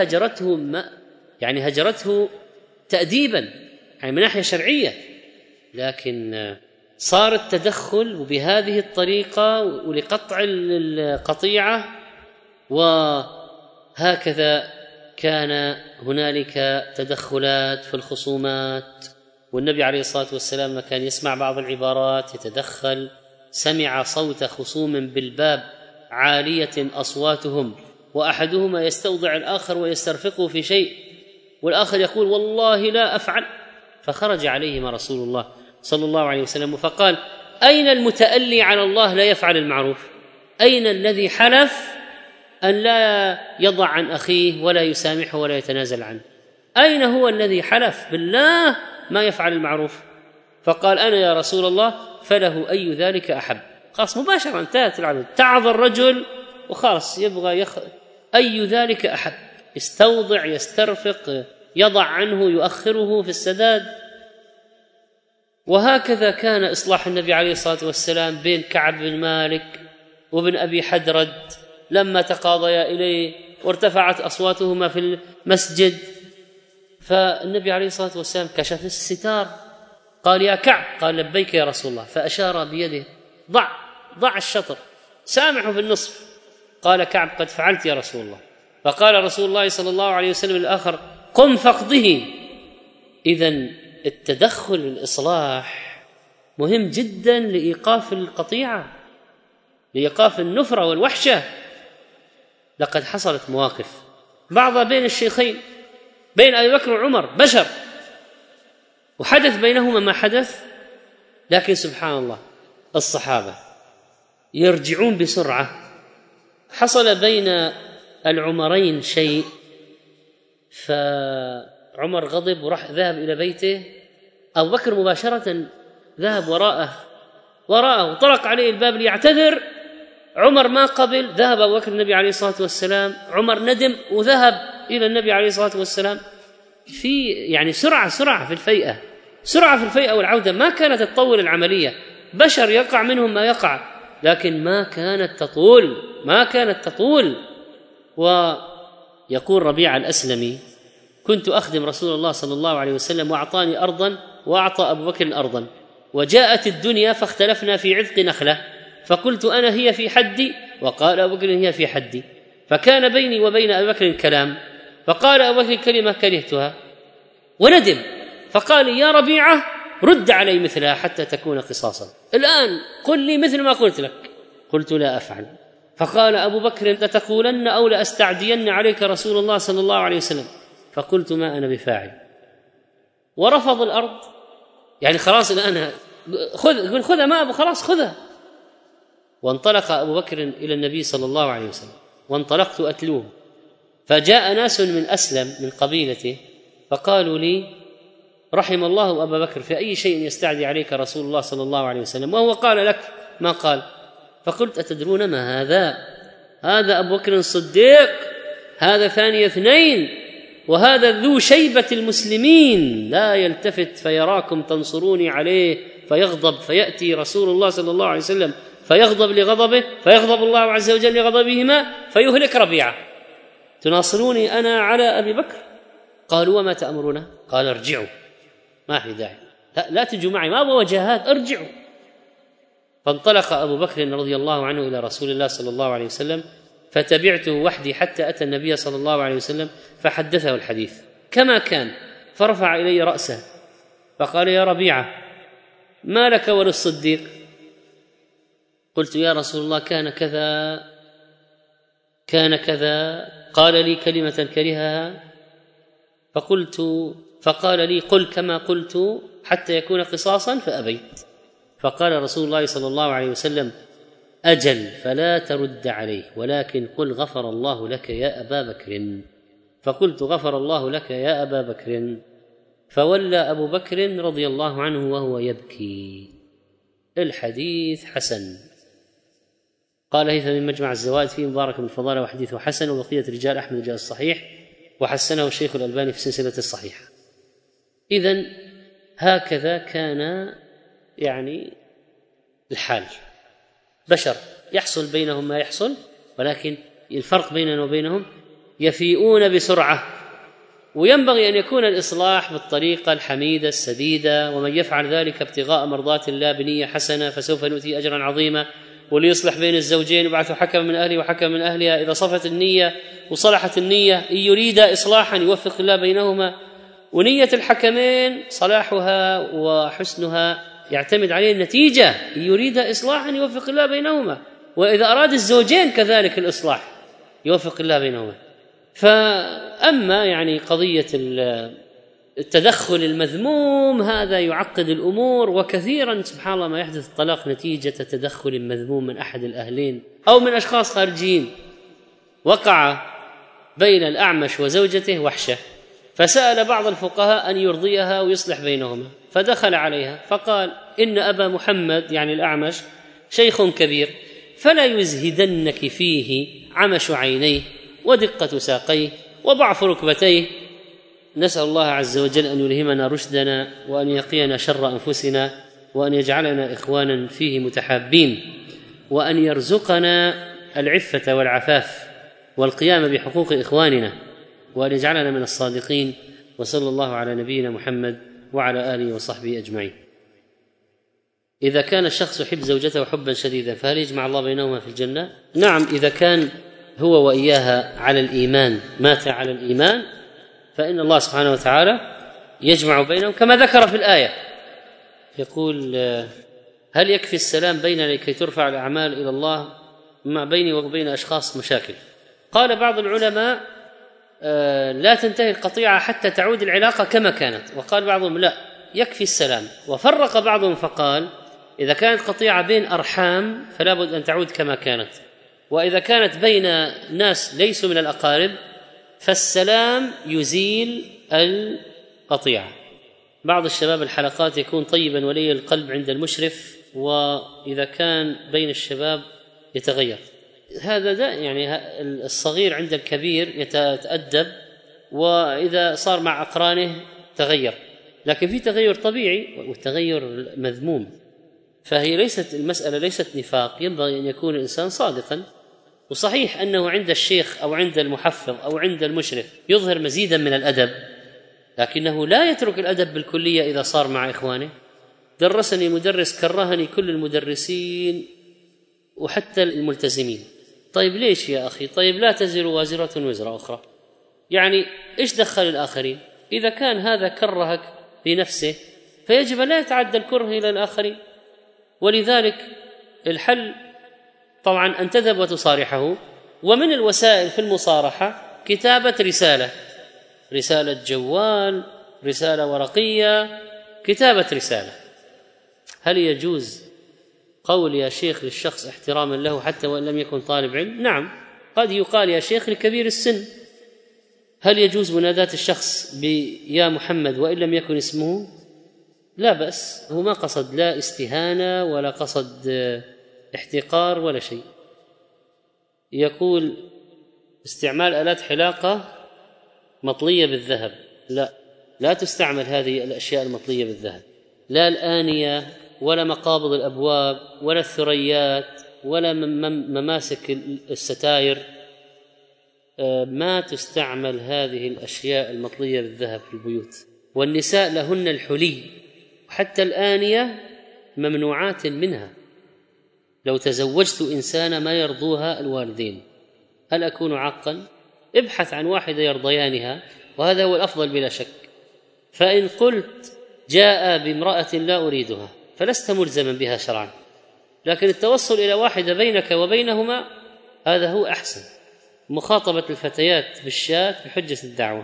هجرته تأديبا يعني من ناحية شرعية، لكن صار التدخل بهذه الطريقة ولقطع القطيعة، وهكذا كان هنالك تدخلات في الخصومات. والنبي عليه الصلاة والسلام ما كان يسمع بعض العبارات يتدخل، سمع صوت خصوم بالباب عالية أصواتهم وأحدهما يستوضع الآخر ويسترفقه في شيء، والآخر يقول: والله لا أفعل. فخرج عليهما رسول الله صلى الله عليه وسلم فقال: أين المتألي على الله لا يفعل المعروف؟ أين الذي حلف أن لا يضع عن أخيه ولا يسامحه ولا يتنازل عنه؟ أين هو الذي حلف بالله ما يفعل المعروف؟ فقال: أنا يا رسول الله. فله أي ذلك أحب. خلاص مباشرة انتهت العمل. تعظ الرجل وخلاص يبغى أي ذلك أحب، يستوضع يسترفق يضع عنه يؤخره في السداد. وهكذا كان إصلاح النبي عليه الصلاة والسلام بين كعب بن مالك وابن أبي حدرد لما تقاضيا إليه وارتفعت أصواتهما في المسجد، فالنبي عليه الصلاة والسلام كشف الستار قال: يا كعب. قال: لبيك يا رسول الله. فأشار بيده: ضع الشطر، سامحه في النصف. قال كعب: قد فعلت يا رسول الله. فقال رسول الله صلى الله عليه وسلم الآخر: قم فاقضه. إذن التدخل الإصلاح مهم جدا لإيقاف القطيعة، لإيقاف النفرة والوحشة. لقد حصلت مواقف بعضها بين الشيخين، بين أبي بكر وعمر، بشر، وحدث بينهما ما حدث، لكن سبحان الله الصحابة يرجعون بسرعة. حصل بين العمرين شيء، فعمر غضب وراح ذهب إلى بيته، أبو بكر مباشرة ذهب وراءه وطرق عليه الباب ليعتذر. عمر ما قبل، ذهب أبو بكر النبي عليه الصلاة والسلام، عمر ندم وذهب إلى النبي عليه الصلاة والسلام. في يعني سرعة في الفيئة، سرعة في الفيئة والعودة. ما كانت تطول العملية، بشر يقع منهم ما يقع، لكن ما كانت تطول. ويقول ربيعة الأسلمي: كنت أخدم رسول الله صلى الله عليه وسلم وأعطاني أرضا وأعطى أبو بكر أرضا، وجاءت الدنيا فاختلفنا في عذق نخلة، فقلت أنا هي في حدي، وقال أبو بكر هي في حدي، فكان بيني وبين أبي بكر كلام، فقال أبو بكر كلمة كرهتها وندم، فقال: يا ربيعة رد علي مثلها حتى تكون قصاصا، الآن قل لي مثل ما قلت لك. قلت: لا أفعل. فقال أبو بكر: لتقولن أو لأستعدين عليك رسول الله صلى الله عليه وسلم. فقلت: ما أنا بفاعل. ورفض الأرض، يعني خلاص الآن خذها، ما أبو، خلاص خذها. وانطلق أبو بكر إلى النبي صلى الله عليه وسلم، وانطلقت أتلوه، فجاء ناس من أسلم من قبيلته فقالوا لي: رحم الله أبا بكر، في أي شيء يستعدي عليك رسول الله صلى الله عليه وسلم وهو قال لك ما قال. فقلت: أتدرون ما هذا؟ هذا أبو بكر الصديق، هذا ثاني اثنين، وهذا ذو شيبة المسلمين، لا يلتفت فيراكم تنصروني عليه فيغضب، فيأتي رسول الله صلى الله عليه وسلم فيغضب لغضبه، فيغضب الله عز وجل لغضبهما، فيهلك ربيعة. تناصروني أنا على أبي بكر؟ قالوا: وما تأمرنا؟ قال: ارجعوا، ما في داعي، لا تجوا معي، ما أبغى وجهات، ارجعوا. فانطلق أبو بكر رضي الله عنه إلى رسول الله صلى الله عليه وسلم، فتبعته وحدي حتى أتى النبي صلى الله عليه وسلم فحدثه الحديث كما كان، فرفع إلي رأسه فقال: يا ربيعة، ما لك وللصديق؟ قلت: يا رسول الله كان كذا كان كذا، قال لي كلمة كرهها، فقال لي: قل كما قلت حتى يكون قصاصا، فأبيت. فقال رسول الله صلى الله عليه وسلم: أجل، فلا ترد عليه، ولكن قل غفر الله لك يا أبا بكر. فقلت: غفر الله لك يا أبا بكر. فولى أبو بكر رضي الله عنه وهو يبكي. الحديث حسن. قال هيثم من مجمع الزوائد فيه مبارك بن الفضالة وحديثه حسن، وبقية رجال أحمد جاء الصحيح، وحسنه الشيخ الألباني في سلسلة الصحيحة. إذن هكذا كان يعني الحال، بشر يحصل بينهم ما يحصل، ولكن الفرق بيننا وبينهم يفيئون بسرعة، وينبغي أن يكون الإصلاح بالطريقة الحميدة السديدة، ومن يفعل ذلك ابتغاء مرضات الله بنية حسنة فسوف نؤتي أجرا عظيما. وليصلح بين الزوجين يبعث حكم من أهله وحكم من أهلها، إذا صفت النية وصلحت النية، إن يريد إصلاحا يوفق الله بينهما، ونية الحكمين صلاحها وحسنها يعتمد عليه النتيجة، إن يريد إصلاحا يوفق الله بينهما، وإذا أراد الزوجين كذلك الإصلاح يوفق الله بينهما. فأما يعني قضية التدخل المذموم هذا يعقد الأمور، وكثيرا سبحان الله ما يحدث الطلاق نتيجة تدخل مذموم من أحد الأهلين أو من أشخاص خارجيين. وقع بين الأعمش وزوجته وحشة، فسأل بعض الفقهاء أن يرضيها ويصلح بينهما، فدخل عليها فقال: إن أبا محمد يعني الأعمش شيخ كبير، فلا يزهدنك فيه عمش عينيه ودقة ساقيه وضعف ركبتيه. نسأل الله عز وجل أن يلهمنا رشدنا، وأن يقينا شر أنفسنا، وأن يجعلنا إخوانا فيه متحابين، وأن يرزقنا العفة والعفاف والقيام بحقوق إخواننا، وأن يجعلنا من الصادقين. وصلى الله على نبينا محمد وعلى آله وصحبه أجمعين. إذا كان الشخص يحب زوجته حبا شديدا، فهل يجمع الله بينهما في الجنة؟ نعم، إذا كان هو وإياها على الإيمان، مات على الإيمان، فإن الله سبحانه وتعالى يجمع بينهم كما ذكر في الآية. يقول: هل يكفي السلام بيننا لكي ترفع الأعمال إلى الله؟ ما بيني وبين أشخاص مشاكل. قال بعض العلماء: لا تنتهي القطيعة حتى تعود العلاقة كما كانت. وقال بعضهم: لا، يكفي السلام. وفرق بعضهم فقال: إذا كانت قطيعة بين أرحام فلا بد أن تعود كما كانت، وإذا كانت بين ناس ليسوا من الأقارب فالسلام يزيل القطيعة. بعض الشباب الحلقات يكون طيبا ولي القلب عند المشرف، وإذا كان بين الشباب يتغير. هذا ده يعني الصغير عند الكبير يتأدب، وإذا صار مع أقرانه تغير، لكن في تغير طبيعي والتغير مذموم. فهي ليست المسألة ليست نفاق، ينبغي أن يكون الإنسان صادقا. وصحيح أنه عند الشيخ أو عند المحفظ أو عند المشرف يظهر مزيدا من الأدب، لكنه لا يترك الأدب بالكلية إذا صار مع إخوانه. درسني مدرس كرهني كل المدرسين وحتى الملتزمين. طيب ليش يا أخي؟ طيب لا تزر وازرة وزر أخرى، يعني إيش دخل الآخرين؟ إذا كان هذا كرهك لنفسه فيجب لا يتعدى الكره إلى الآخرين. ولذلك الحل طبعا أن تذهب وتصارحه. ومن الوسائل في المصارحة كتابة رسالة جوال، رسالة ورقية، كتابة رسالة. هل يجوز قول يا شيخ للشخص احتراما له حتى وإن لم يكن طالب علم؟ نعم، قد يقال يا شيخ لكبير السن. هل يجوز مناداة الشخص بيا محمد وإن لم يكن اسمه؟ لا بأس، هو ما قصد لا استهانة ولا قصد احتقار ولا شيء. يقول استعمال آلات حلاقة مطلية بالذهب، لا تستعمل هذه الأشياء المطلية بالذهب، لا الآنية ولا مقابض الأبواب ولا الثريات ولا مماسك الستائر، ما تستعمل هذه الأشياء المطلية بالذهب في البيوت. والنساء لهن الحلي، حتى الآنية ممنوعات منها. لو تزوجت إنسانة ما يرضوها الوالدين هل أكون عاقا؟ ابحث عن واحدة يرضيانها، وهذا هو الأفضل بلا شك. فإن قلت جاء بامرأة لا أريدها فلست ملزما بها شرعا، لكن التوصل إلى واحدة بينك وبينهما هذا هو أحسن. مخاطبة الفتيات بالشات بحجة الدعوة،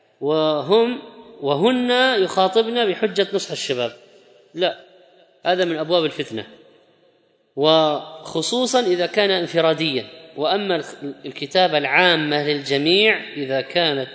وهن يخاطبن بحجة نصح الشباب، لا، هذا من أبواب الفتنة، وخصوصا إذا كان انفراديا. وأما الكتابة العامة للجميع إذا كانت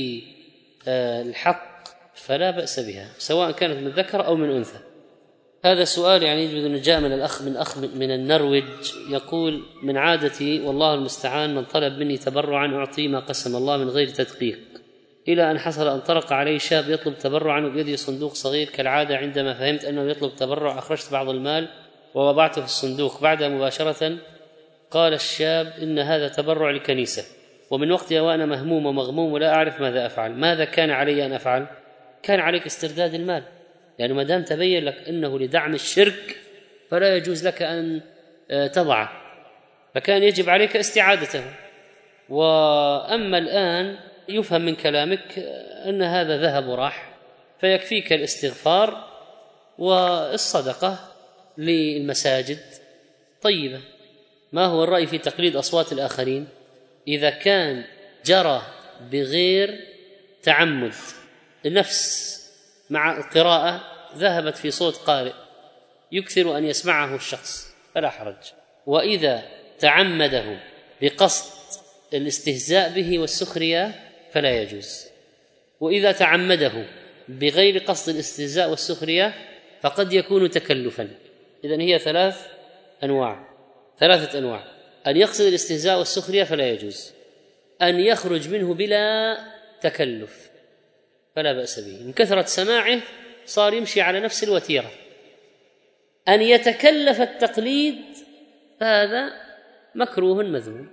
بالحق فلا بأس بها، سواء كانت من ذكر أو من أنثى. هذا سؤال يعني يجب أن جاء من الأخ من النرويج، يقول من عادتي والله المستعان من طلب مني تبرعا أعطيه ما قسم الله من غير تدقيق، إلى أن حصل أن طرق علي شاب يطلب تبرعا وبيدي صندوق صغير كالعادة. عندما فهمت أنه يطلب تبرع أخرجت بعض المال ووضعته في الصندوق. بعدها مباشرة قال الشاب إن هذا تبرع لكنيسة، ومن وقتها وأنا مهموم ومغموم ولا أعرف ماذا أفعل. ماذا كان علي أن أفعل؟ كان عليك استرداد المال، يعني ما دام تبين لك أنه لدعم الشرك فلا يجوز لك أن تضعه، فكان يجب عليك استعادته. وأما الآن يفهم من كلامك أن هذا ذهب وراح، فيكفيك الاستغفار والصدقة للمساجد طيبة. ما هو الرأي في تقليد أصوات الآخرين إذا كان جرى بغير تعمد؟ النفس مع القراءة ذهبت في صوت قارئ يكثر أن يسمعه الشخص فلا حرج، وإذا تعمده بقصد الاستهزاء به والسخرية فلا يجوز، وإذا تعمده بغير قصد الاستهزاء والسخرية فقد يكون تكلفا. إذن هي ثلاثة أنواع: أن يقصد الاستهزاء والسخرية فلا يجوز، أن يخرج منه بلا تكلف فلا بأس به، من كثرة سماعه صار يمشي على نفس الوتيرة. أن يتكلف التقليد فهذا مكروه مذموم،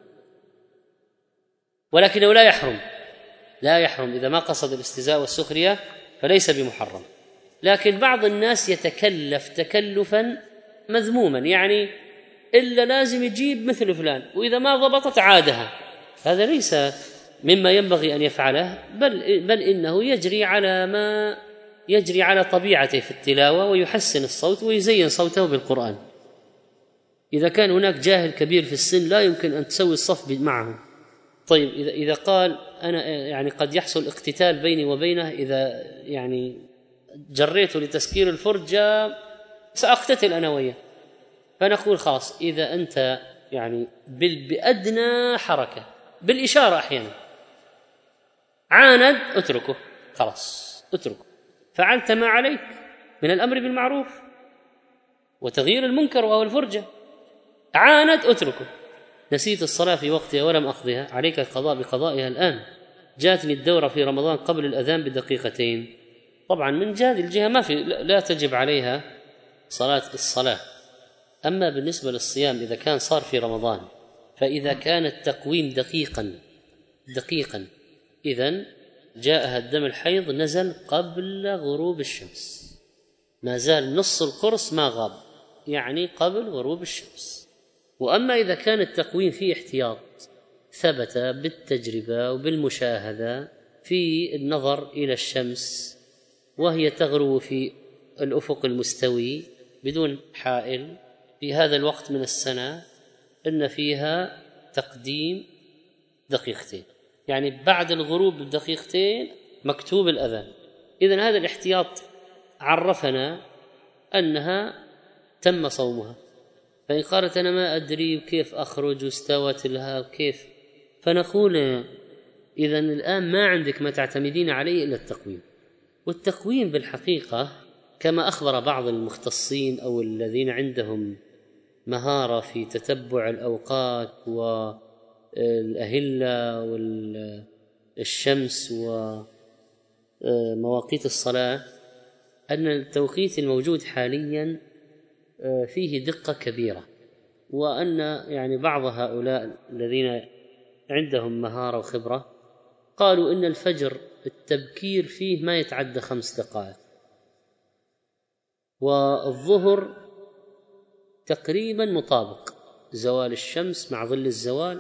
ولكنه لا يحرم إذا ما قصد الاستهزاء والسخرية فليس بمحرم. لكن بعض الناس يتكلف تكلفا مذموما، يعني إلا لازم يجيب مثل فلان، وإذا ما ضبطت عادها. هذا ليس مما ينبغي أن يفعله، بل إنه يجري على طبيعته في التلاوة ويحسن الصوت ويزين صوته بالقرآن. إذا كان هناك جاهل كبير في السن لا يمكن أن تسوي الصف معه. طيب إذا قال أنا يعني قد يحصل اقتتال بيني وبينه، إذا يعني جريته لتسكير الفرجة سأقتتل أنا وياه، فنقول خلاص إذا أنت يعني بأدنى حركة بالإشارة أحيانا عاند اتركه، خلاص اتركه، فعلت ما عليك من الأمر بالمعروف وتغيير المنكر وهو الفرجة. عاند اتركه. نسيت الصلاة في وقتها ولم أقضها، عليك القضاء بقضائها الآن. جاتني الدورة في رمضان قبل الأذان بدقيقتين، طبعا من جهة الجهة ما في لا تجب عليها الصلاة. أما بالنسبة للصيام إذا كان صار في رمضان، فإذا كان التقويم دقيقا إذن جاءها الدم الحيض نزل قبل غروب الشمس، ما زال نص القرص ما غاب، يعني قبل غروب الشمس. وأما إذا كان التقويم فيه احتياط ثبت بالتجربة وبالمشاهدة في النظر إلى الشمس وهي تغرو في الأفق المستوي بدون حائل في هذا الوقت من السنة، إن فيها تقديم دقيقتين، يعني بعد الغروب بدقيقتين مكتوب الأذان. إذن هذا الاحتياط عرفنا أنها تم صومها. فإن قالت أنا ما أدري كيف أخرج واستوت لها كيف، فنقول إذن الآن ما عندك ما تعتمدين عليه إلا التقويم. والتقويم بالحقيقة كما أخبر بعض المختصين أو الذين عندهم مهارة في تتبع الأوقات والأهلة والشمس ومواقيت الصلاة، أن التوقيت الموجود حاليا فيه دقة كبيرة، وأن يعني بعض هؤلاء الذين عندهم مهارة وخبرة قالوا إن الفجر التبكير فيه ما يتعدى 5 دقائق، والظهر تقريبا مطابق زوال الشمس مع ظل الزوال.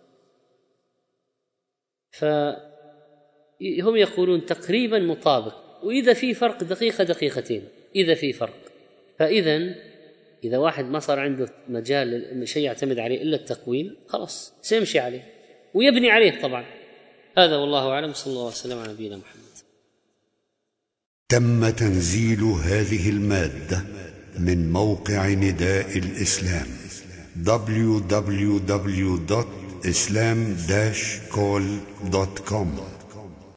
فهم يقولون تقريبا مطابق، وإذا في فرق دقيقة دقيقتين إذا في فرق. فإذا إذا واحد ما صار عنده مجال شيء يعتمد عليه إلا التقويم خلاص سيمشي عليه ويبني عليه طبعا. هذا والله أعلم، صلى الله عليه وسلم على نبينا محمد. تم تنزيل هذه المادة من موقع نداء الإسلام www.islam-call.com